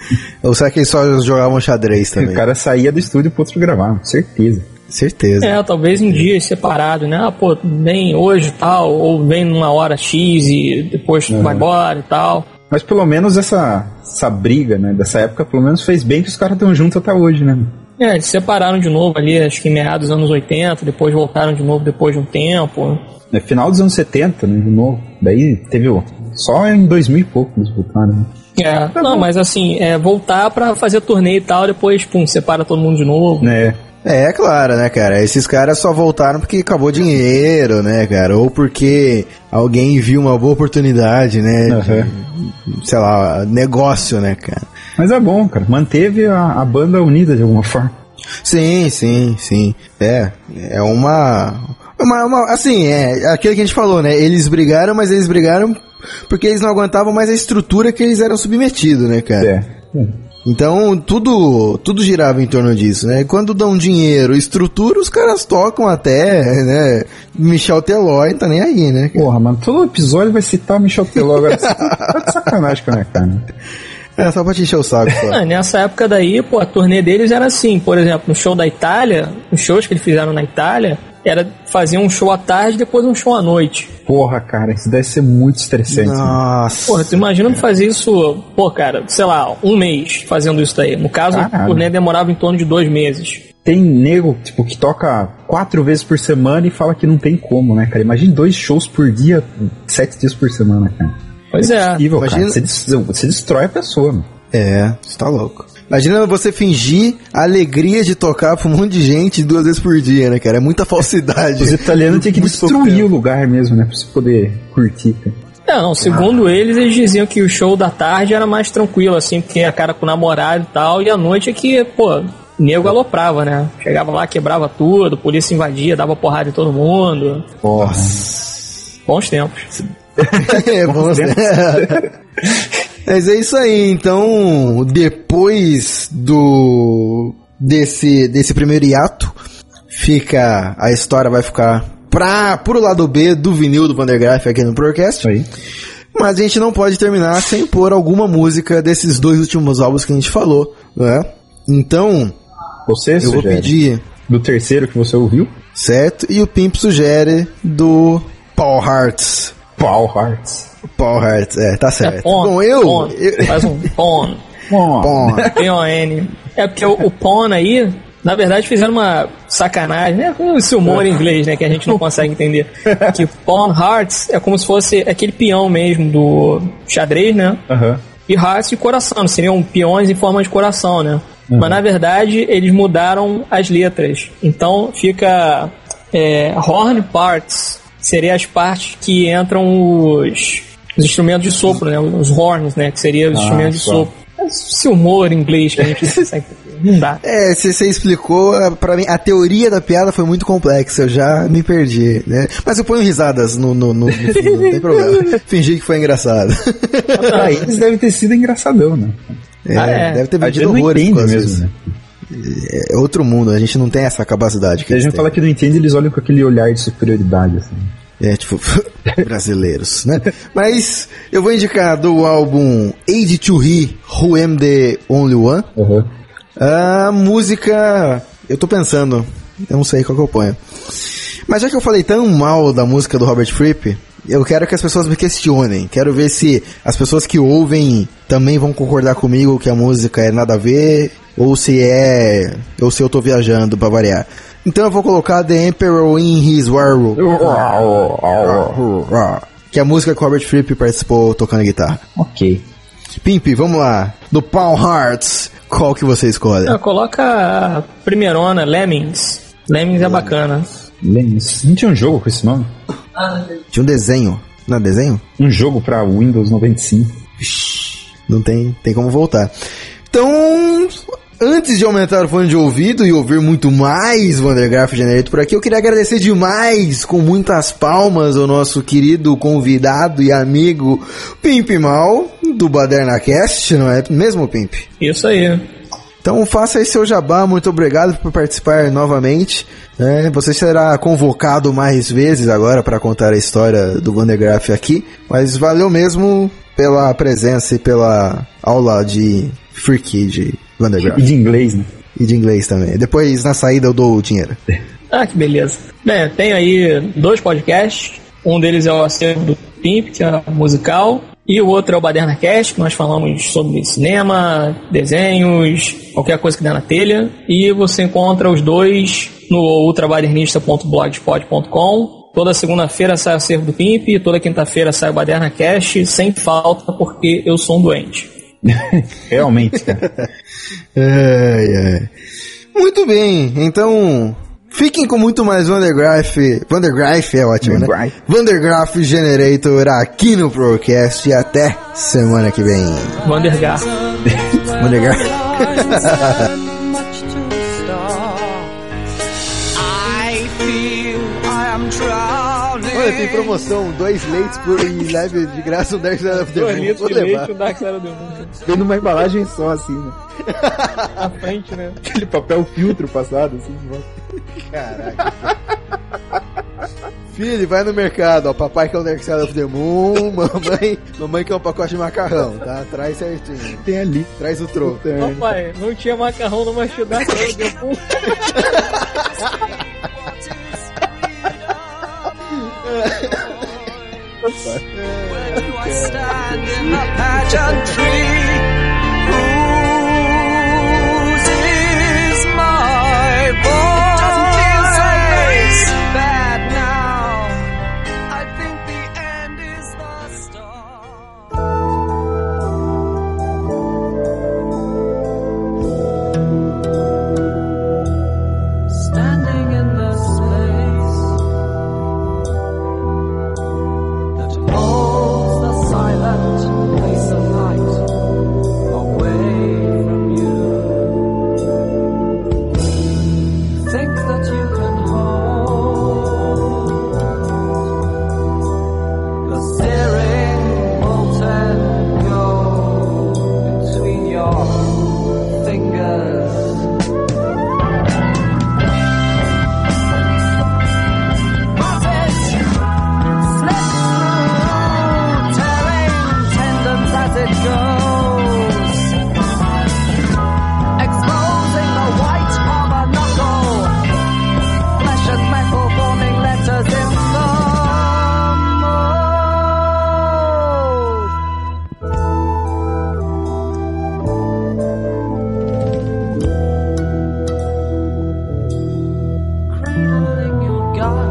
Ou será que eles só jogavam xadrez também? O cara saía do estúdio pro outro gravar, certeza. Certeza. É, talvez um dia separado, né? Ah, pô, vem hoje e tal, ou vem numa hora X e depois uhum. vai embora e tal. Mas pelo menos essa, essa briga, né, dessa época, pelo menos fez bem que os caras estão juntos até hoje, né? É, eles se separaram de novo ali, acho que em meados dos anos oitenta, depois voltaram de novo depois de um tempo. É final dos anos setenta, né, de novo. Daí teve o... Só em dois mil e pouco eles voltaram, né? É, tá não, bom. Mas assim, é voltar pra fazer turnê e tal, depois, pum, separa todo mundo de novo. É, É, claro, né, cara? Esses caras só voltaram porque acabou dinheiro, né, cara? Ou porque alguém viu uma boa oportunidade, né? Uhum. De, sei lá, negócio, né, cara? Mas é bom, cara. Manteve a, a banda unida de alguma forma. Sim, sim, sim. É, é uma... uma, uma assim, é aquilo que a gente falou, né? Eles brigaram, mas eles brigaram porque eles não aguentavam mais a estrutura que eles eram submetidos, né, cara? É. é. Então, tudo, tudo girava em torno disso, né? Quando dão dinheiro, estrutura, os caras tocam até, né? Michel Teló, tá nem aí, né? Porra, mano, todo episódio vai citar Michel Teló, agora tá de sacanagem com a minha cara. É, só pra te encher o saco, só. Ah, nessa época daí, pô, a turnê deles era assim, por exemplo, no show da Itália, os shows que eles fizeram na Itália, era fazer um show à tarde e depois um show à noite. Porra, cara, isso deve ser muito estressante. Nossa. Porra, tu imagina fazer isso, pô, cara, sei lá, um mês fazendo isso daí. No caso, Caralho. a turnê demorava em torno de dois meses. Tem nego, tipo, que toca quatro vezes por semana e fala que não tem como, né, cara? Imagina dois shows por dia, sete dias por semana, cara. Pois é. Possível, Imagina... cara. Você, des... você destrói a pessoa, mano. É, você tá louco. Imagina você fingir a alegria de tocar pra um monte de gente duas vezes por dia, né, cara? É muita falsidade. Os italianos têm que Muito destruir o lugar mesmo, né? Pra você poder curtir, cara. Não, segundo eles, eles diziam que o show da tarde era mais tranquilo, assim, porque a cara com o namorado e tal, e a noite é que, pô, nego aloprava, né? Chegava lá, quebrava tudo, polícia invadia, dava porrada em todo mundo. Porra. Bons tempos. É, bom, mas é isso aí, então, depois do desse, desse primeiro hiato, fica, a história vai ficar pra, pro lado B do vinil do Vandergraaf aqui no Procast. Aí. Mas a gente não pode terminar sem pôr alguma música desses dois últimos álbuns que a gente falou, né? Então, Você eu vou sugere pedir, do terceiro que você ouviu? certo? E o Pimp sugere do Paul Hearts. Paul Hearts. Paul Hearts, é, tá certo. É pon, Bom, eu... pon, eu... faz um pon. Pon. P O N. É porque o, o pon aí, na verdade, fizeram uma sacanagem, né? Com esse humor em inglês, né? Que a gente não consegue entender. Que Pawn Hearts é como se fosse aquele peão mesmo do xadrez, né? Aham. E Hearts de coração, seriam peões em forma de coração, né? Uhum. Mas na verdade eles mudaram as letras. Então fica é, Horn Parts, seria as partes que entram os, os instrumentos de sopro, né? Os horns, né? Que seriam os Ah, instrumentos de só. sopro. Esse humor em inglês que a gente não consegue. Não dá. É, você explicou, pra mim, a teoria da piada foi muito complexa, eu já me perdi, né? Mas eu ponho risadas no, no, no, no fundo, não tem problema. Fingi que foi engraçado. Ah, eles devem ter sido engraçadão, né? É, Ah, é. deve ter A gente vendido não horrores entende por causa mesmo, disso. né? É outro mundo, a gente não tem essa capacidade que Se a eles gente têm. fala que não entende, eles olham com aquele olhar de superioridade, assim. É, tipo, brasileiros, né? Mas eu vou indicar do álbum Age to He, Who Am the Only One. Uhum. A música, eu tô pensando, eu não sei qual que eu ponho. Mas já que eu falei tão mal da música do Robert Fripp, eu quero que as pessoas me questionem. Quero ver se as pessoas que ouvem também vão concordar comigo que a música é nada a ver, ou se é, ou se eu tô viajando pra variar. Então eu vou colocar The Emperor in His War, que é a música que o Robert Fripp participou tocando guitarra. Ok. Pimp, vamos lá. Do Paul Hearts, qual que você escolhe? Ah, coloca a primeirona, Lemmings. Lemmings é bacana. Lemmings. Não tinha um jogo com esse nome? Tinha um desenho. Não é desenho? Um jogo pra Windows noventa e cinco. Não tem, tem como voltar. Então, antes de aumentar o fone de ouvido e ouvir muito mais Vandergraaf Generator por aqui, eu queria agradecer demais, com muitas palmas, ao nosso querido convidado e amigo Pimp Mal, do BadernaCast, não é mesmo, Pimp? Isso aí. Então faça aí seu jabá, muito obrigado por participar novamente. É, você será convocado mais vezes agora para contar a história do Vandergraaf aqui, mas valeu mesmo pela presença e pela aula de Freaky de Vandergraaf. E de inglês, né? E de inglês também. Depois, na saída, eu dou o dinheiro. Ah, que beleza. Bem, tenho aí dois podcasts. Um deles é o acervo do Pimp, que é musical. E o outro é o BadernaCast, que nós falamos sobre cinema, desenhos, qualquer coisa que der na telha. E você encontra os dois no ultrabadernista ponto blogspot ponto com. Toda segunda-feira sai o acervo do Pimp e toda quinta-feira sai o BadernaCast, sem falta, porque eu sou um doente. Realmente, cara. Ai, ai. Muito bem, então fiquem com muito mais Vandergraaf. Vandergraaf é ótimo, né? Vandergraaf Generator aqui no Procast e até semana que vem. Vandergraaf. Vandergraaf. Olha, tem promoção, dois leites por e leve de graça o Dark Side of the Moon. Dois litros de leite o Dark Side of the Moon. Vem numa embalagem só, assim, né? Na frente, né? Aquele papel filtro passado, assim. Caraca. Filho, vai no mercado, ó. Papai quer o Dark Side of the Moon, mamãe, mamãe quer um pacote de macarrão, tá? Traz certinho. Tem ali. Traz o troco. Papai, não tinha macarrão no macho Dark Side of the Moon. Where do I stand in the pageantry? Whose is my voice? Doesn't feel so very bad now. I think the end is the start. Standing in the space that holds the silent place of light away from you. Think that you can hold the searing molten gold between your fingers. But it slips through, tearing tendons as it goes, exposing the white of a knuckle, flesh and metal forming letters in the mold. Cradling your gun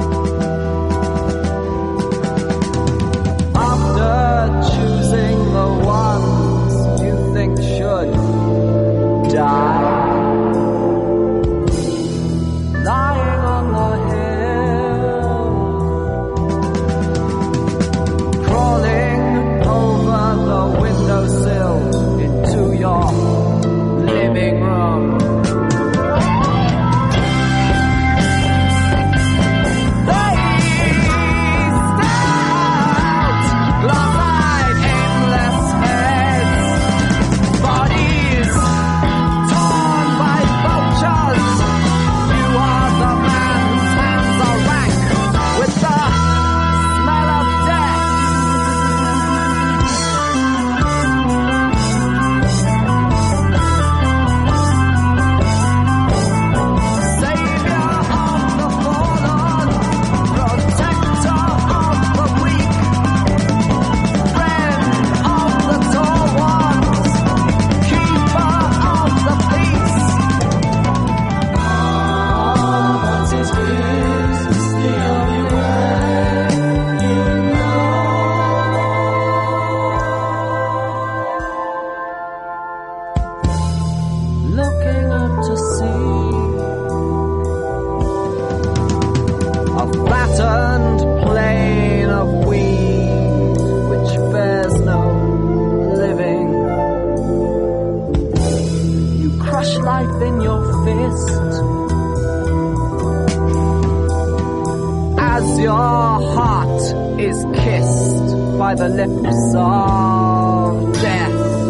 after choosing the ones you think should die. Lying on the hill, crawling over the windowsill into your living room. They stout, glass-eyed, aimless heads, bodies torn by vultures. You are the man whose hands are rank with the smell of death. Savior of the fallen, protector of the weak, friend of the tall ones, keeper of the peace. All that is is the only way you know. Looking up to see a flattened plain of weed which bears no living. You crush life in your fist as your heart is kissed by the lips of death.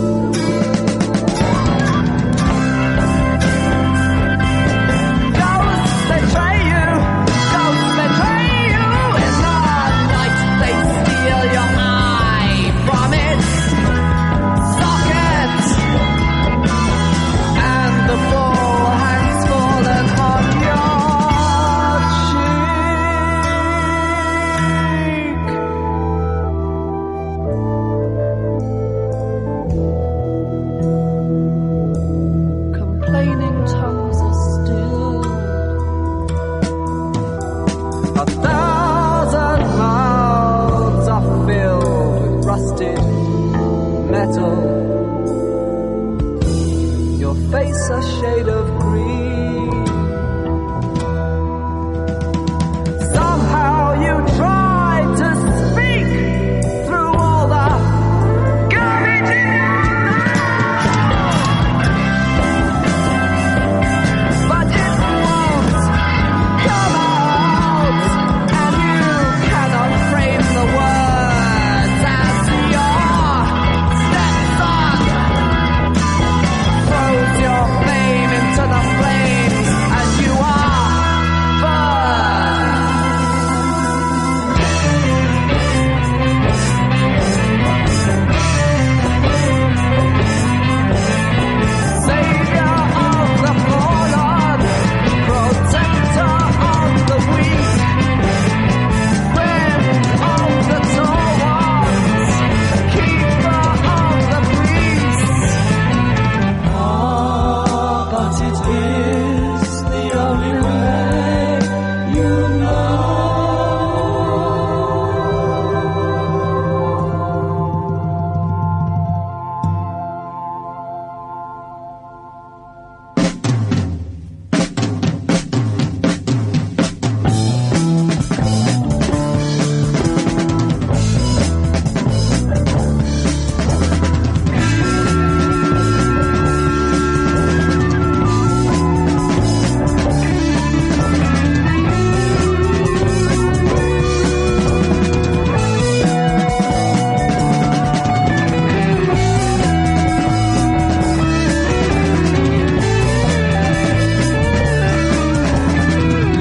Ghosts betray you, ghosts betray you. In the night they steal your eye from its socket, and the ball has fallen on your cheek.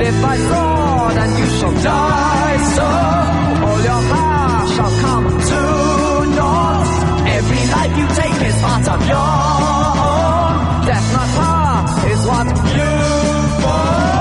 live by sword and you shall die. So all your power shall come to naught. Every life you take is part of your own. Death not power is what you want.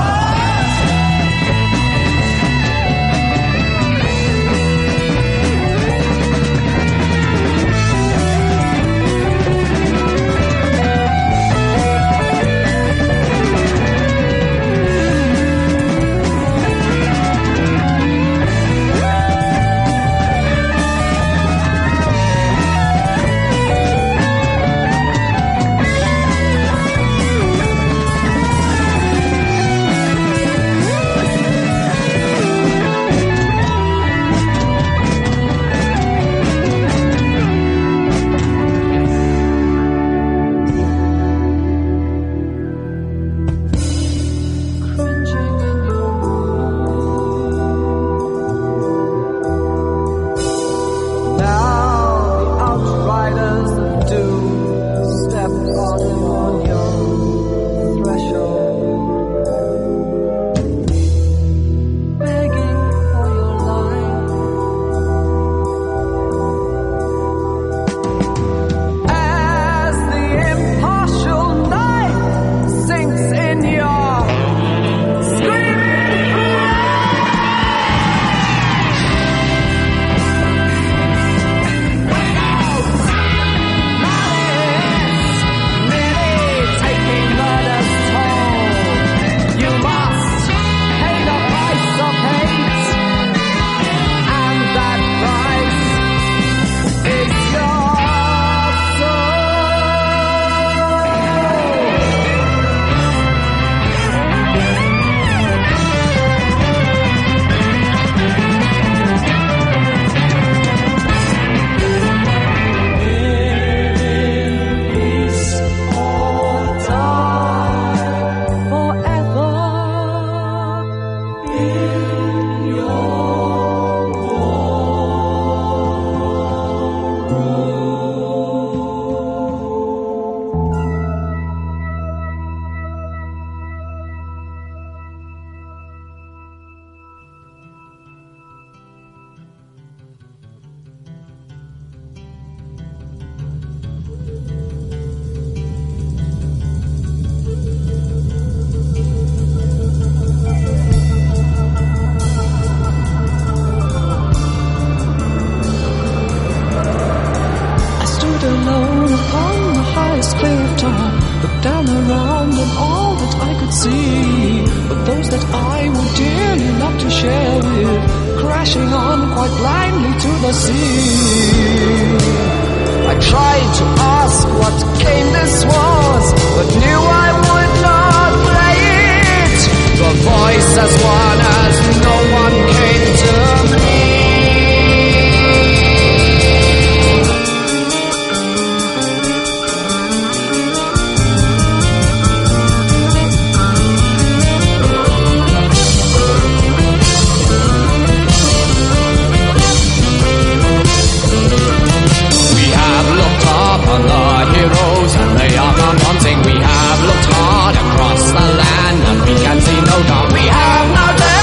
We have looked hard across the land and we can see no dawn. We have no day.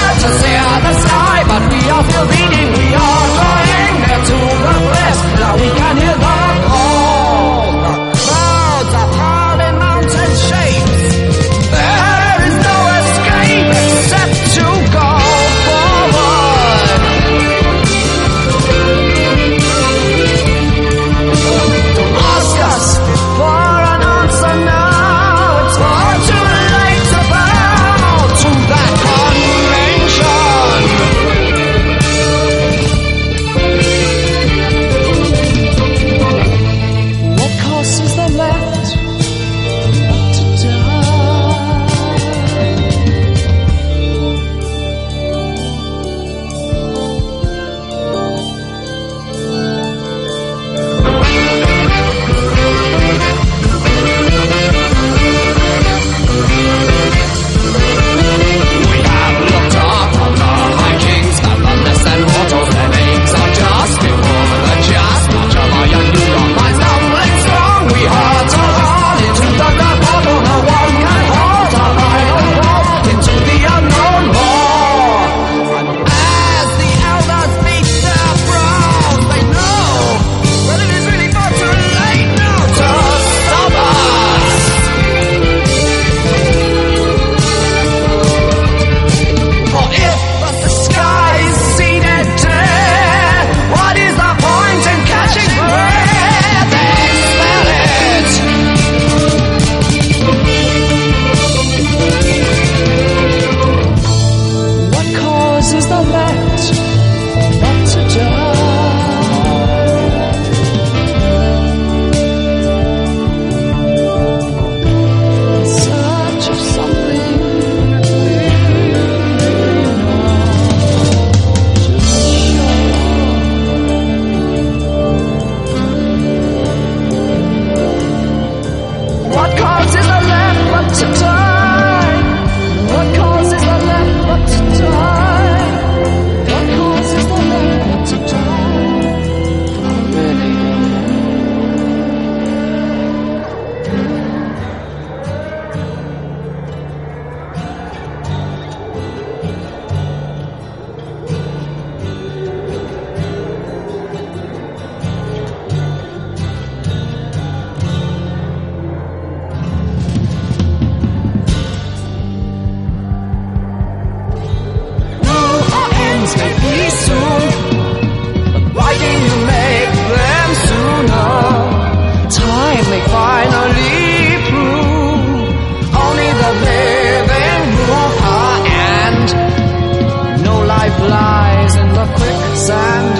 lives may be soon, but why didn't you make them sooner? Time may finally prove only the living move her end. No life lies in the quicksand.